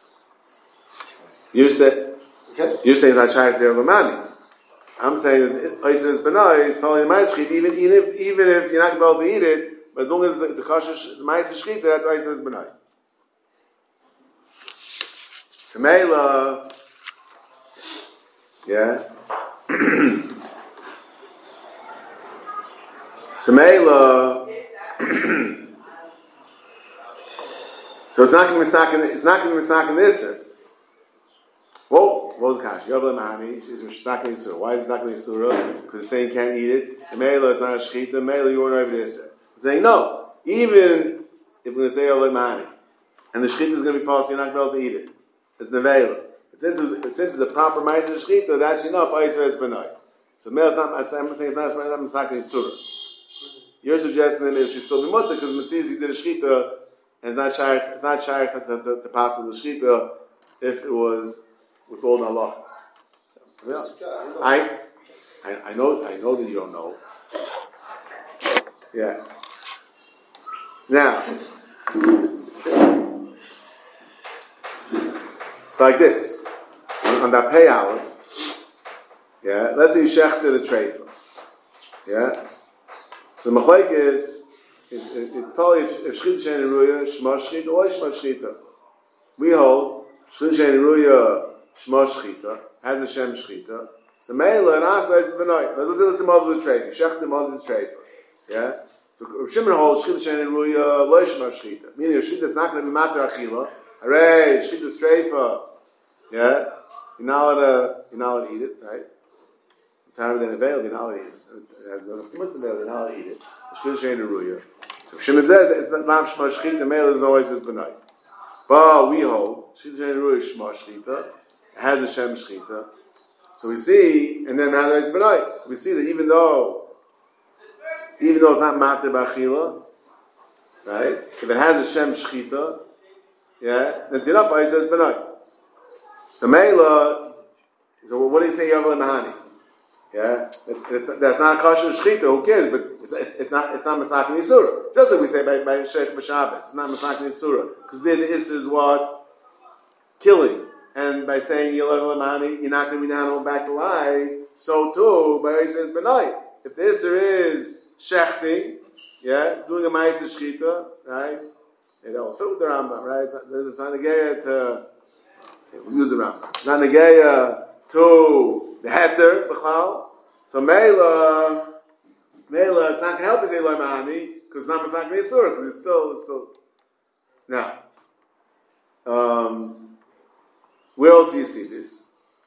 You said, okay. You say it's not Shayat Lamani. I'm saying that Isra Is Benoi is totally the Ma'aser Shchita, even, even, if, even if you're not going to be able to eat it, but as long as it's a kosher, the Ma'aser Shchita, that's Isra Is Benoi. Kamela, yeah. Samela. So it's not going to be stuck in. It's not going to be stuck in this. Whoa, what was the kash? Yovla mahani. She's stuck in surah. Why is it stuck in surah? Because it's saying you can't eat it. Samela, it's not a shechita. Samela, you weren't over this. I'm saying no. Even if we're going to say Yovla mahani, and the shechita is going to be possible, you're not going to be able to eat it. It's nevela. Since it's, since it's a proper ma'aser shechita, that's enough. Isra is benoi. So Mel is not. I'm saying it's not. It's not misnaken surah. You're suggesting that it should still be mutter because Messias you did a shechita and it's not shaykh. It's not shaykh to, to, to pass the shechita if it was with all the halachas. Yeah. I, I, I know. I know that you don't know. Yeah. Now, it's like this. On that pay hour, yeah, let's say you shechted a treifa. Yeah? So the machlek is, it, it, it's totally, if shchita she'en ruya, shma shchita, or shma shchita. We hold, shchita she'en ruya, shma shchita, has a shem shchita. So meila and asa is benoi. Let's say it's a model of the treifa. Shechted the model of the treifa. Yeah? So Shimon holds, shchita she'en ruya, lo shma shchita. Meaning your shchita is not going to be matter achila. Hooray, shchita is treifa. Yeah? You're not allowed to, you're not allowed to eat it, right? Time then available, you're not allowed to eat it. It has no Muslim available, you're not allowed to eat it. Shchita she'en ruya. So Shimon says it's not mav shma shchita, the male is always his benai. But we hold, shchita she'en ruya shma shchita, it has a shem shchita. So we see, and then now it's benai. So we see that even though, even though it's not mater b'achila, right? If it has a shem shchita, yeah, then it's enough. I says benai. So Meila, so what do you say Yavel Mahani? Yeah, it, it's, that's not a kosher shchita. Who cares? But it's, it's, it's not. It's not masakin yisura. Just like we say by by Sheikh B'Shabbos, it's not masakin yisura because there the issue is what killing, and by saying Yavel Mahani, you're not going to be down on back to lie. So too, by says Benai, if the issue is shechting, yeah, doing a ma'aser shchita, right? It will fit with the Rambam, right? It's not, it's not a gaya to. We use the Rambam. Not negaya to the heter b'chal. So meila, meila, it's not going to help us say loy mahani because it's not going to surah because it's still, it's still. Now, um, where else do you see this?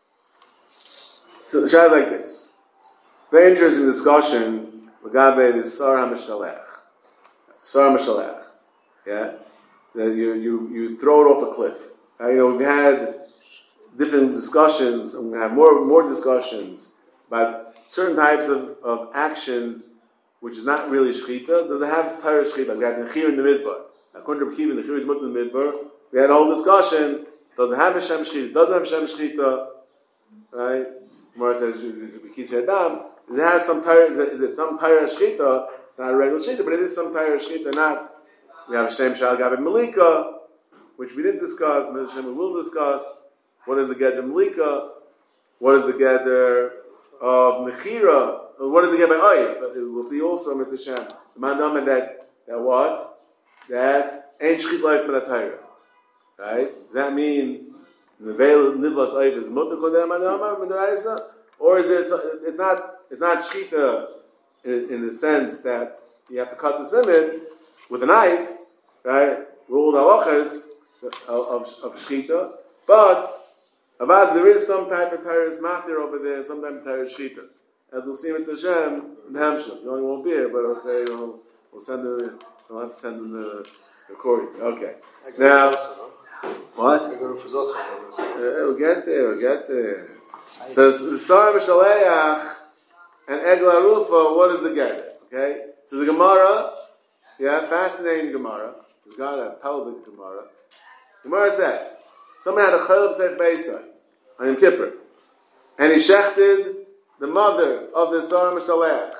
So the shah is like this. Very interesting discussion. Magabe the Sar HaMishalech. Sar HaMishalech. Yeah, that you you you throw it off a cliff. Uh, you know, we've had different discussions, and we have more and more discussions about certain types of, of actions, which is not really shechita. Does it have Torah shechita? We had nechir in the midbar. According to Kiva, nechir is mutter in the midbar. We had a whole discussion. Does it have a shem shechita? Doesn't have shem shechita. Right? Gemara says b'kisei adam. Does it have some Torah? Is it, is it some Torah shechita? It's not a regular shechita, but it is some Torah shechita. Not. We have a shem shal gabe malika, which we didn't discuss, we will discuss. What is the Geder Malika? What is the Geder of Mechira? What is the Geder Oyev? We'll see also with the Shem. The Mandam that, that what? That ain't Shchit Life Menatayra. Right? Does that mean the Veil Nivlas Oyev is Mutter Kodem Mandam Medaraisa? Or is there, it's not, it's not Shchita in, in the sense that you have to cut the siman with a knife, right? Ruled halachas of, of, of shchita, but about there is some type of Tyrus matter over there, some type of Tyrus shchita. As we'll see with Hashem in Hampshire. You only won't be here, but okay, we'll, we'll send them. We'll have to send them the recording. Okay. Now, what? I go to Fuzos. Uh, we'll get there. We'll get there. So the Sar Mishaleach and Egla Rufa, what is the get? Okay? So the Gemara, yeah, fascinating Gemara. It's got a pelvic Gemara. Gemara says, someone had a Chalab Seif Beisai on Yom Kippur, and he shechted the mother of the Sar Mishaleach.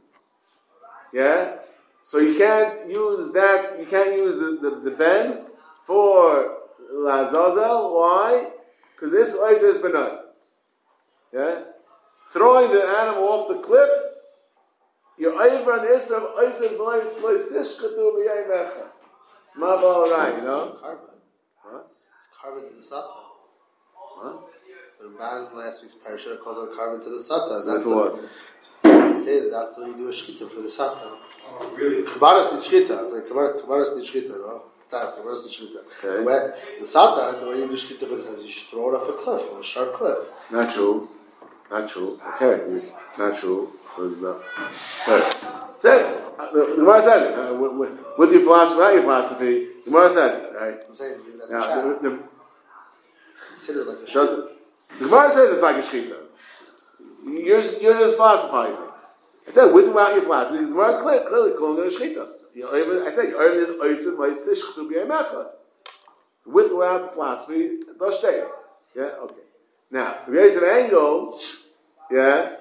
Yeah? So you can't use that, you can't use the, the, the ben for Lazazel. Why? Because this Oisa is benign. Yeah? Throwing the animal off the cliff, you're over on the Issa of Oisa B'lais Loisishkatu B'yaymecha. Mabal Rai, you know? Carbon. What? Carbon to the Sata. What? The Ramban last week's parasha calls it carbon to the Sata. So that's what? Say that that's the way you do a shkita for the Sata. Oh, really? Kavaras the shkita. Like Kavaras the shkita, no? Stop. Kavaras the shkita. Okay. The Sata, the way you do shkita for the Sata, you should throw it off a cliff, on a sharp cliff. Not true. Not true. Okay. It's not true. Because the. Right. Said it. Uh, the, the Gemara says it. Uh, with, with, with your philosophy, without your philosophy, the Gemara says it, right? I'm saying that's Now, a the, the, It's considered like a does shkita. it, the Gemara says it's like a shkita. You're just, you're just philosophizing. I said with or without your philosophy. The Gemara is clear, clearly calling it a shkita. You know, even, I said your earliest oisid v'yisish ch'tu b'yamecha. So with or without the philosophy, it does stay. Yeah. Okay. Now, the Yosef Engel, yeah,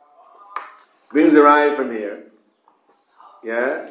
brings a raya from here. Yeah.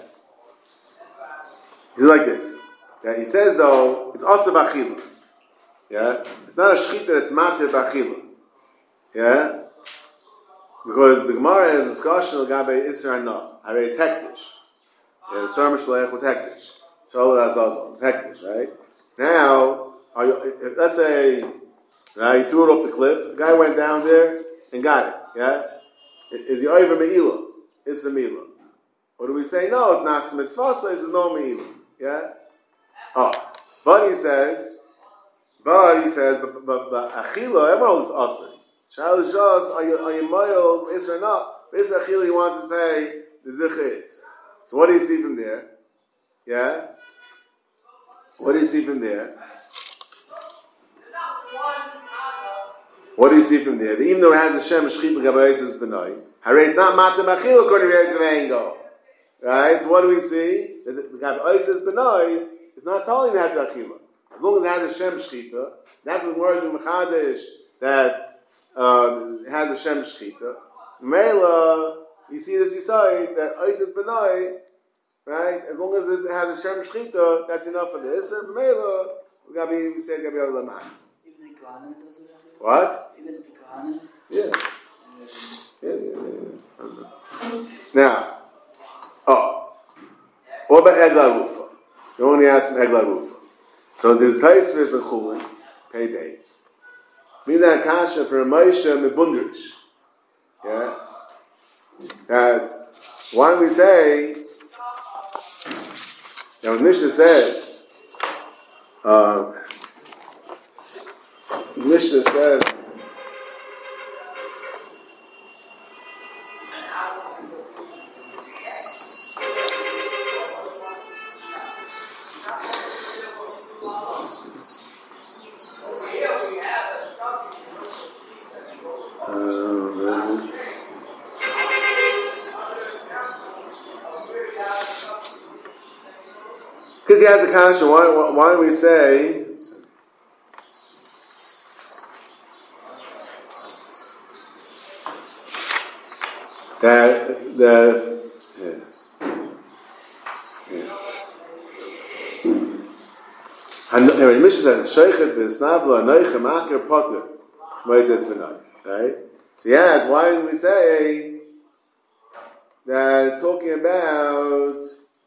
He's like this. Yeah. He says though it's also b'achila. Yeah. It's not a shkita that's matir b'achila. Yeah. Because the Gemara has a discussion of Gabe Isra Anah. Hare it's hektish. Yeah, the Sar Mishaleach was hektish. So Azazel, it's hektish, right? Now, are you, let's say, right, you threw it off the cliff. The guy went down there and got it. Yeah, is he over Meila? It's a Meila. Or do we say no? It's not mitzvah. It's no Meila. Yeah. Oh, but he says, but he says, but but, but achila, everyone is asr. Child is just, are you, are you mild, is or not? This achila he wants to say, the zich is. So what do you see from there? Yeah? What do you see from there? What do you see from there? Even though it has a Shem, Shchit, L'gabayis is B'nai. Hare, it's not matam achila according to Yosef Engel. Right? So what do we see? The L'gabayis is B'nai, it's not telling that to achila. As long as it has a Shem Shchita, that's what we're doing Mechadish, that Uh, it has a Shem Shchita. Mela, you see this aside that Isis Benai, right? As long as it has a Shem Shchita, that's enough for this. And Mela, we gotta be, we say, gotta be able to lamach. Even the Kohanim is also Rachel? What? Even the Kohanim? Yeah. Yeah, yeah, yeah. Now, oh, what about Egla Rufa? You only ask from Egla Rufa. So there's Taisvis and Chulin, pay dates. Means that kasha for a Moshe Mebundrich. Yeah? That, why don't we say, now when Mishnah says, uh, Mishnah says, because he has a kasha, why, why don't we say that the yeah, yeah. Anyway, Mishnah says Sheichet b'Snavla Noicha Makir Potter Moses Benai. Right? So yes, why do we say that it's talking about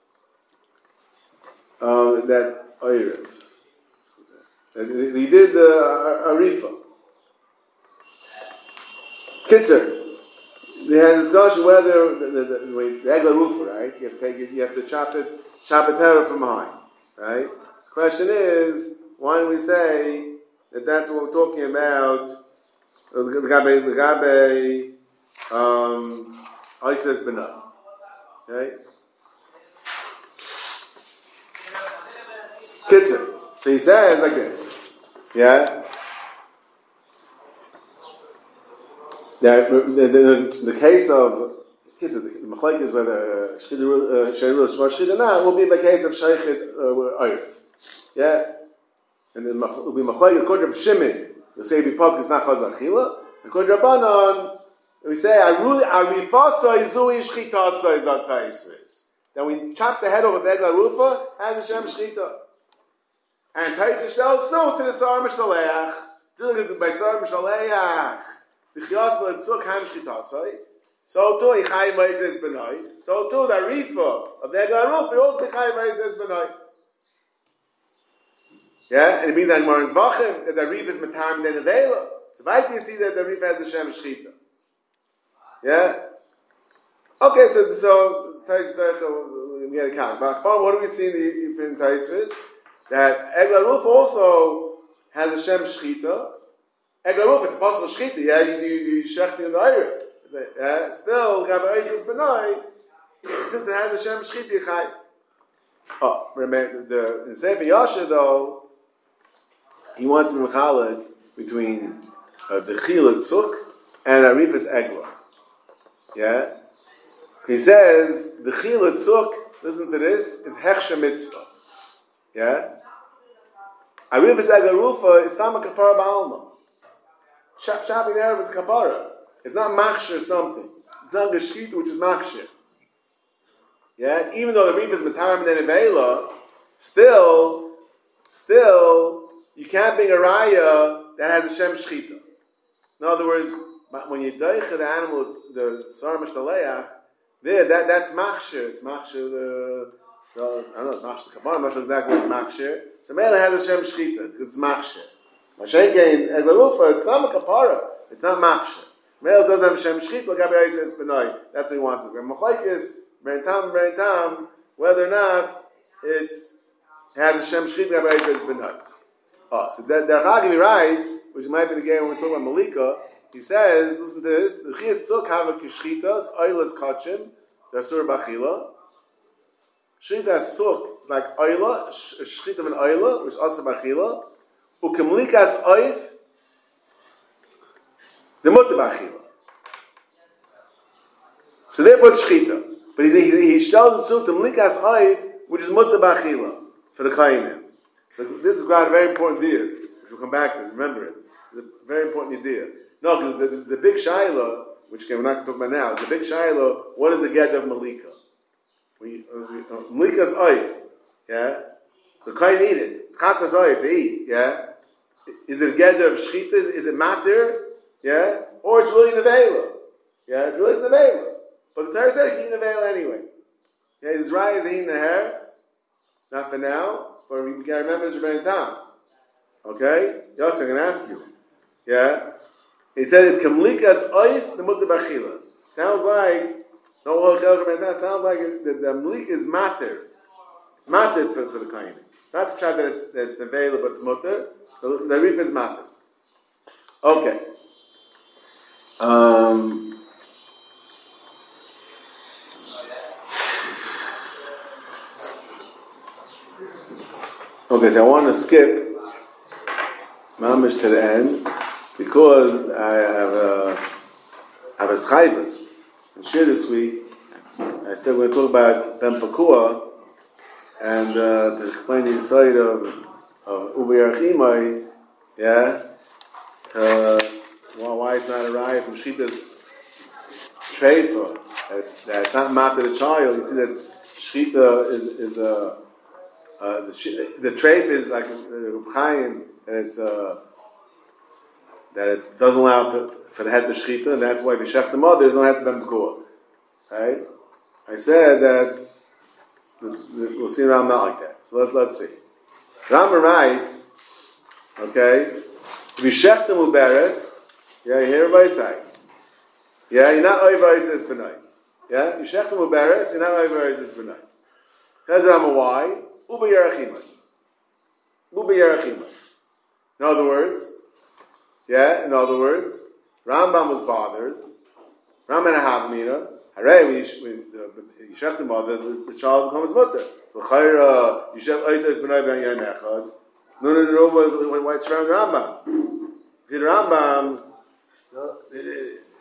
Um, that Erev. He did the uh, Arifa. Kitzer. They had a discussion whether the, the, the, the, the Egla Rufa, right? You have to take it, you have to chop it, chop its head from behind, right? The question is, why don't we say that that's what we're talking about? The Gabe, the Gabe, um, Isis Benah, right? Kitzer. So he says like this. Yeah? that the, the, the case of the machlek is whether shchita sheirul shmar shchita or not will be the case of sheichid oyev. Yeah, and then will be machlek according to Shimon. You'll say bipok is not chaz achila. According to Rabbanan, we say arifasa izui shchita is on taisris. Then we chop the head over the egla rufa has a shem shchita. And taisris tells so to the sar mishtaleach. Really by sar mishtaleach. The chiyas letzuk ham shchita. So too, Ichai Maises Benoi. So too, the Rifa of the Egla Rufa also Ichai Maises Benoi. Yeah, and it means that more in Zvachim, that the Rifa is Matam then Avela. So why do you see that the Rifa has a Shem Shchita? Yeah? Okay, so, so, Tais Derech, we get a count. But what do we see in the in Taisis? That Egla Rufa also has a Shem Shchita. Egla Rufa, it's possible Shchita, yeah? You, you, you Shechti in the Eirah. Yeah, still, Gabayis Benoi, since it has a Shem Shchiti Chai. Oh, remember, the, in Sefer Yasha, though, he wants to mechalek between uh, the Chil Tzuk and Arifas Egla. Yeah? He says, the Chil Tzuk, listen to this, is Hechsha Mitzvah. Yeah? Arifas Egla Rufa is Tama Kapara Ba'alma. Shabbing the Arab is Kapara. It's not machshir something. It's not geshchita, which is machshir. Yeah, even though the reef is matarim and nevela, still, still, you can't bring a raya that has a shem shchita. In other words, when you doich the animal, it's the sar mishtaleach. There, that that's machshir. It's machshir. The, the I don't know, it's machshir kabbalah. I'm not sure exactly what's machshir. So mele has a shem shchita because it's machshir. Mashenke in eglarufa, it's not a kapara. It's not machshir. Male doesn't have Shem Shchit, look at Be'ezes Benoi. That's what he wants to do. Machlaik is, Berentam, Berentam, whether or not it's, it has a Shem Shchit, look at Be'ezes Benoi. Oh, so the Derech writes, which might be the game when we talk about Malika, he says, listen to this, the Chiyat Suk have a Kishchitas, Oilas Kachim, they're Sur Bachila. Shchita Suk is like Oila, Shchit of an Oila, which is also Bachila. Ukemlikas Oif, the mutter b'achila. So therefore it's shchita. But he's he he showed the suit to mlikas oif, which is mutter b'achila for the kainim. So this is quite a very important idea, which we'll come back to. Remember it. It's a very important idea. No, because the, the big shaila, which we're not going to talk about now, the big shaila. What is the get of malika? We, uh, we uh, malika's oif. Yeah. So kain eat it. Chatas oif they eat. Yeah. Is it a get of shchita? Is, is it matter? Yeah, or it's really nevela. Yeah, it's really nevela. But the Torah said he nevela anyway. Yeah, his raya is in the hair. Not for now, but we can remember it's Rebbeinu Tam. Okay, Yosef, I'm going to ask you. Yeah, he said it's kamlikas oif the mutter b'achila. Sounds like no Rebbeinu Tam. Sounds like the, the mlik is matter. It's matter for, for the kain. It's not to try that it's, that it's nevela, but it's mutter. The, the rif is matter. Okay. Um, okay, so I want to skip mamish to the end because I have a I have a schayvus. And share this week, I said we're going to talk about Ben Pakua and uh, to explain the insight of of Ubi Archimai, yeah. Uh, Well, why it's not a raya from Shchita's treifa? That's that's not matter the child. You see that Shchita is is a uh, the the treifa is like a Chaim, and it's uh, that it doesn't allow for, for the head to Shchita, and that's why the Shech the mother doesn't have to be Mekua. Right? I said that we'll see Ram not like that. So let's let's see. Rama writes, okay, V'shech the Muberes. Yeah, you hear everybody say. Yeah, you're not over Isis Benai. Yeah, you shech the Muberes, you're not over Isis Benai. Says Rama why? Uba Yerachimai. Uba Yerachimai. In other words, yeah, in other words, Rambam was bothered. Rambam had a havmina. Hooray, when you shech the mother, the child becomes mutter. So Chayra, you shech Isis Benai Ben Yom Echad. No, no, no, no, why it's around Rambam? The Rambam,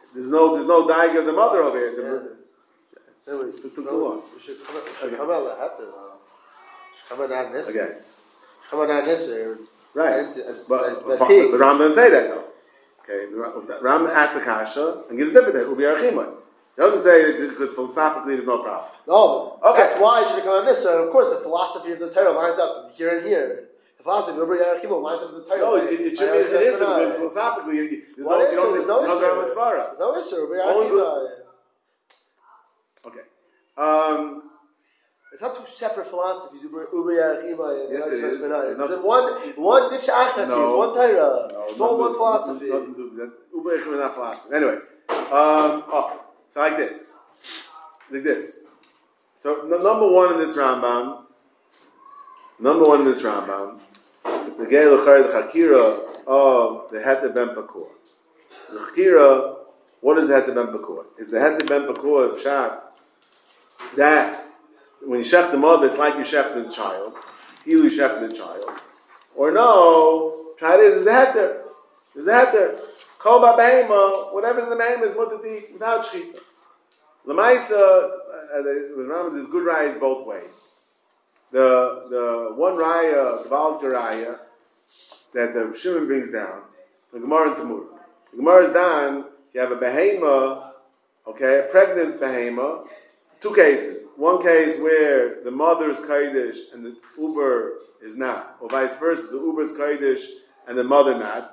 there's no there's no dying of the mother over here. The, yeah. Anyway, took too no, long. We should come out. We should come out the hatter. Come out not this. Okay. Come out not this. Right. It's, it's, But the the pig. Ram doesn't say that though. Okay. The Ram asks the kasha and gives different. Ubi archimah. He doesn't say that because philosophically there's no problem. No. Okay. That's why it should come out this. So of course, the philosophy of the Torah lines up here and here. The philosophy of Uber Yarachimo lines up with the Torah. No, it, it should be an issue because philosophically you- there's What no, is you don't it? There's no no issue. Ram Svara. No issue. Uber Only Yarachimo. Okay. Um, It's not two separate philosophies. Uber Uber Yarachimo and Yes, it is. It's It's not- the one one Niksha Achasi. No. It's one Torah. no, It's all nothing- one philosophy. nothing to do with that. Uber archimah is not philosophy. Anyway. Um, oh, so like this. Like this. So n- number one in this Rambam, number one in this Rambam, the Gei L'chari, the Chakira of the Heter Ben Pakur. The Chakira, what is the Heter Ben Pakur? Is the Heter Ben Pakur Pshat that when you shech the mother, it's like you shech the child, you shech the child, or no? Pshat is is a Heter. There's a Heter. Kol ba behema, whatever's in the behema is mutter to eat without shechita. Lamaisa, uh, remember, there's good rayas both ways. The the one raya, the Baal raya, that the Shimon brings down, the Gemara and Tamur. The Gemara is down. You have a behema, okay, a pregnant behema. Two cases. One case where the mother is kodesh and the uber is not, or vice versa. The uber is kodesh and the mother not.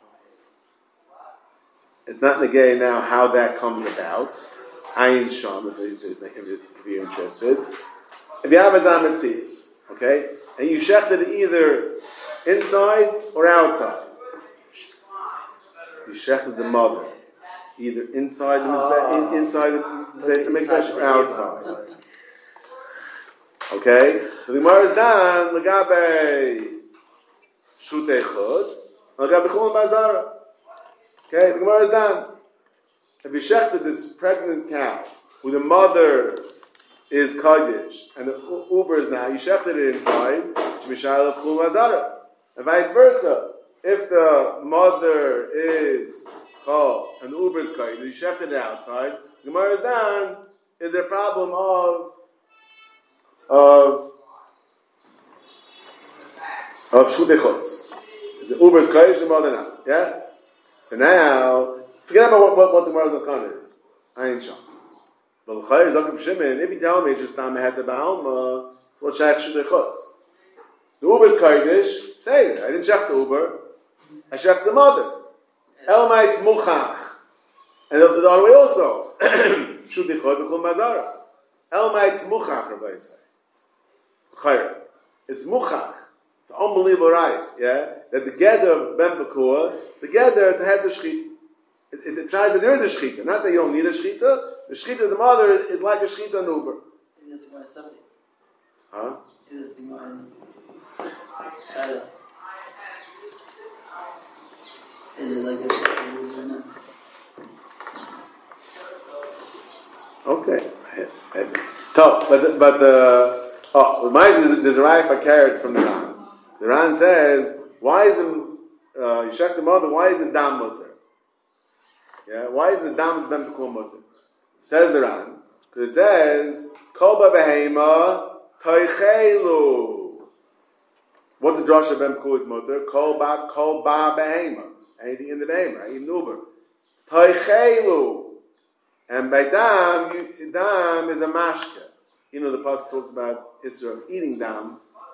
It's not negay now how that comes about. Ayin Sham, if, if, if you're interested. If you have a Zamet seeds, okay, and you shecht it either inside or outside. You shechted the mother, either inside the uh, inside the Beis Hamikdash or outside. Okay, so the Gemara is done. Legabe shutei chutz, legabe chulin bazara. Okay, the Gemara is done. If you shechted this pregnant cow, who the mother is kodesh and the uber is now, you shechted it inside, shmishayel chul mazara, and vice versa. If the mother is chol and the uber is kodesh, you shechted it outside. The Gemara is done. Is there a problem of of of shutei chutz? The uber is kodesh, the mother not. Yeah. So now. Forget about what, what, what the Gemara Laskana is. I ain't sure. But L'chayr Zakim Shimon, if you tell me just time I had the Ba'alma, it's what Shach Shudei Chutz. The Uber's Kodesh, say it. I didn't shech the Uber. I shech the mother. Elmait's Muchach. And the, the other way also. Shudei Chutz L'chul Mazara. Elmait's Muchach, Rabbi say. L'chayr. It's Muchach. It's an unbelievable right, yeah? That the gather of Ben Bakua, it's a gather to have the Shechit. It, it, it tries that there is a shechita, not that you don't need a shechita. The shechita of the mother is like a shechita in Uber. It is the Gemara Sabbath. Huh? It is the Gemara Shaila. Is it like a shechita or not? Okay. So, but the, but the oh, the Ma'aseh, there's a raya carrot from the Ran. The Ran says, why is the uh, you shech the mother? Why is the dam mutter? Yeah, why is the dam ben pekum mutter? Says the Ran because it says kol ba behema toichelu. What's the drasha ben pekum is mutter? Kol ba kol ba behema. Anything in the behema, right? Even Uber. Toichelu. And by dam, you, dam is a mashka. You know the pasuk talks about Israel eating dam.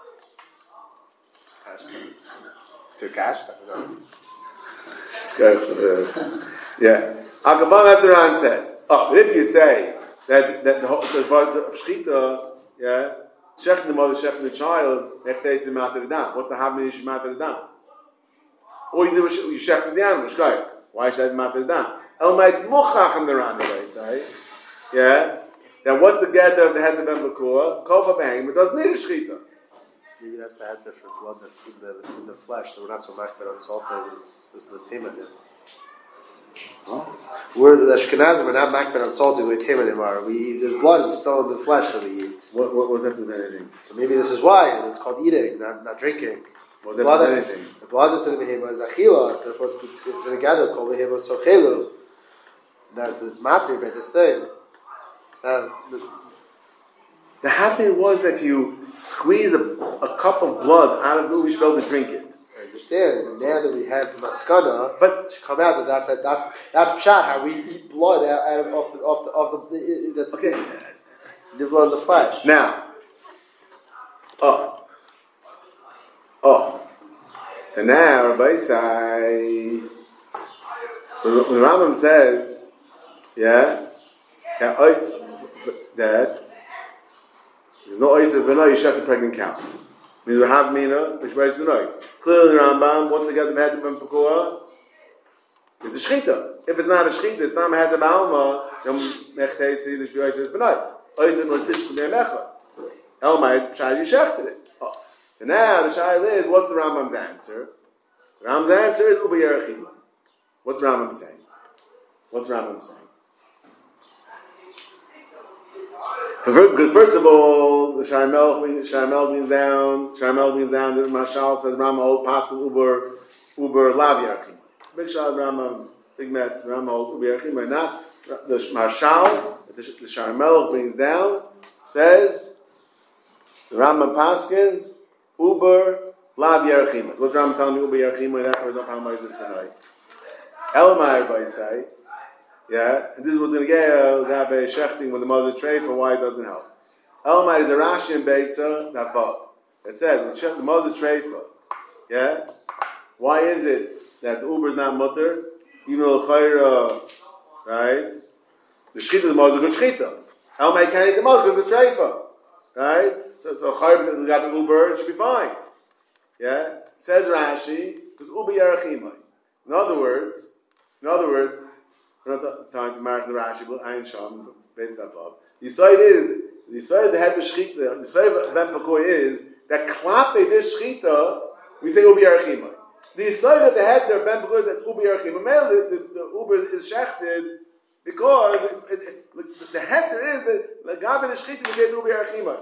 To cash. Yeah. Akaban Ran says. Oh, but if you say that that the whole so of shchita, yeah, shechting the mother, shechting the child, if they say matter the dam, what's the having issue matter the dam? Or you do you shechting the animal, shchayk. Why should I matter the dam? Elmait's muchach in the Ran, they say. Yeah. Now what's the gather of the head of Ben Bakua? Kova bang, but doesn't need a shchita. Maybe that's the heter for blood that's in the in the flesh, so we're not so makbid on salted as is the temanim. Huh? We're the Ashkenazim, we're not makbid on salted, we temanim are. We eat, there's blood still in the flesh that we eat. What what was that with anything? So maybe this is why, because it's called eating, not not drinking. Was the that blood with that's, anything? the blood that's in the behema is achila, so therefore it's, it's going to gather called behema sochelu. That's it's matter about this thing. It's not, The happening was that you squeeze a, a cup of blood out of the uber, you should be able to drink it. I understand. And now that we have the maskana, But to come out that that's a, that that's pshat how we eat blood out, out of off the off the off the, the that's okay. the blood of the flesh. Now, oh, oh. So now, Rabbi say, so when the Rambam says, yeah, that that there's no ice of benai, you shut the pregnant cow. Means we have mina, which is benai. Clearly, the Rambam, once they get the head of ben pekua, it's a shchita. If it's not a shchita, it's not a head of alma. Then mechtesi the shbi ice is benai. Ice is nosish k'nei mecha. Elmai is pshad you shechted it. Oh. So now the shaila is, what's the Rambam's answer? The Rambam's answer is ubi yerachim. What's the Rambam saying? What's the Rambam saying? Because first of all, the Sharamel brings down, Sharamel brings down, the Mashal says, Rama old possible Uber, Uber Lav Yarchim. Big Shal, Rama, big mess, Rama old Uber Yarchim. Not the Mashal, the, the Sharamel brings down, says, the Rama Paskins, Uber Lav Yarchim. What's Rama telling me Uber Yarchim? That's why there's no problem with this tonight. Elamai, by say, yeah, and this was going to get a Rabbi Shechting with the mother tray for why it doesn't help. Elamai is a Rashi and Beitza, that book. It says, the mother tray for, yeah? Why is it that the Uber is not mutter? Even though the Chayra, right? The Shechita of the mother is a good Shechita. Elamai can't eat the mother because it's a tray for, right? So, so Chayra got the Uber, it should be fine. Yeah? Says Rashi, because Uber Yerachimai. In other words, in other words, we're not talking to Mark the Rashi, but Ayin Sham, based above. The side is, the side of the head of Shechita, the side of Ben Pakoy is, that klape this Shechita, we say Ubi Yarachimai. The side of the head of Ben Pakoy is that Ubi Yarachimai. The, the, the Uber is shechted because it's, it, it, the head there is that the Gabi the Shechita, we say Ubi Yarachimai.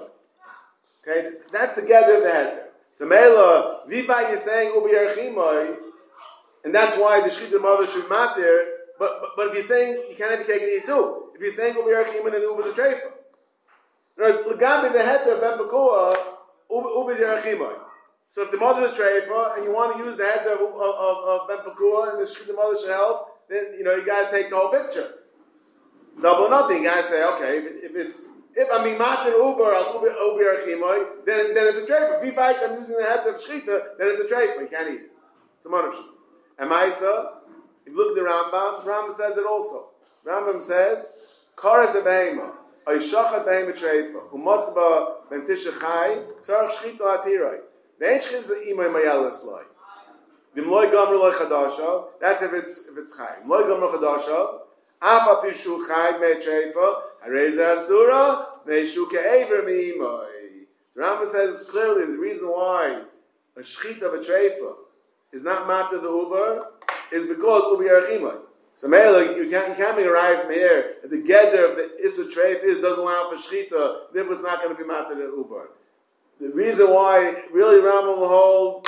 Okay, that's the gather of the head. So Mela, Viva is saying Ubi Yarachimai, and that's why the Shechita mother should matter. But, but but if you're saying you can't be taken it too, if you're saying Ubi Yerachim and Ubi the Treifa, L'gabi the head of Ben Bekua, Ubi Yerachimai. So if the mother is a Treifa and you want to use the head of of, of, of Ben Bekua and the, the mother should help, then you know you got to take the whole picture. Double nothing. You got to say, okay, if, if it's if I'm being matin Uber al Ubi Ubi Yerachimai, then then it's a Treifa. If I I'm using the head of Shechita, then it's a Treifa. You can't eat it. It's a monarchy. And Maisa. If you look at the Rambam, the Rambam says it also. The Rambam says, Karas Abehema, Oishachat Behema Treifa, Umotzba Ben Tishachai, Tzarach Shchita Latirai. The ain't Shchita Imay Mayelas Loi. V'mloi Gomer Loi Chadasha, that's if it's if it's Chai. V'mloi Gomer Chadasha, Afa Pishu Chai Me Treifa, Hareza Asura, Meishu Ke'ever Mi'imai. The Rambam says clearly the reason why a Shchita of a Treifa is not Mata the Uber, is because Ubi Yerachimai. So Mela, you can't, you can't be arrived from here. If the gather of the Issa Treif is doesn't allow for Shechita, then it's not going to be matter to Uber. The reason why really Rambam will hold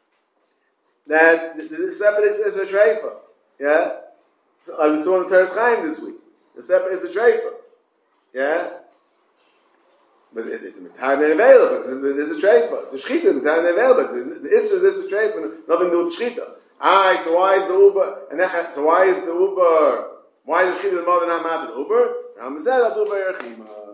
that the separate is Issa Treifa. Yeah? So I was doing the Teres Chaim this week. The separate is Issa Treifa. Yeah? But it, it's a time available. It's a Treifa. It's a Shechita in the time available. The Issa is Issa Treifa, nothing to do with Shechita. Ah, so why is the Uber? And then, so why is the Uber? Why is the Shechita of the mother not matter? Uber? Rambam said that Uber Yerachimai.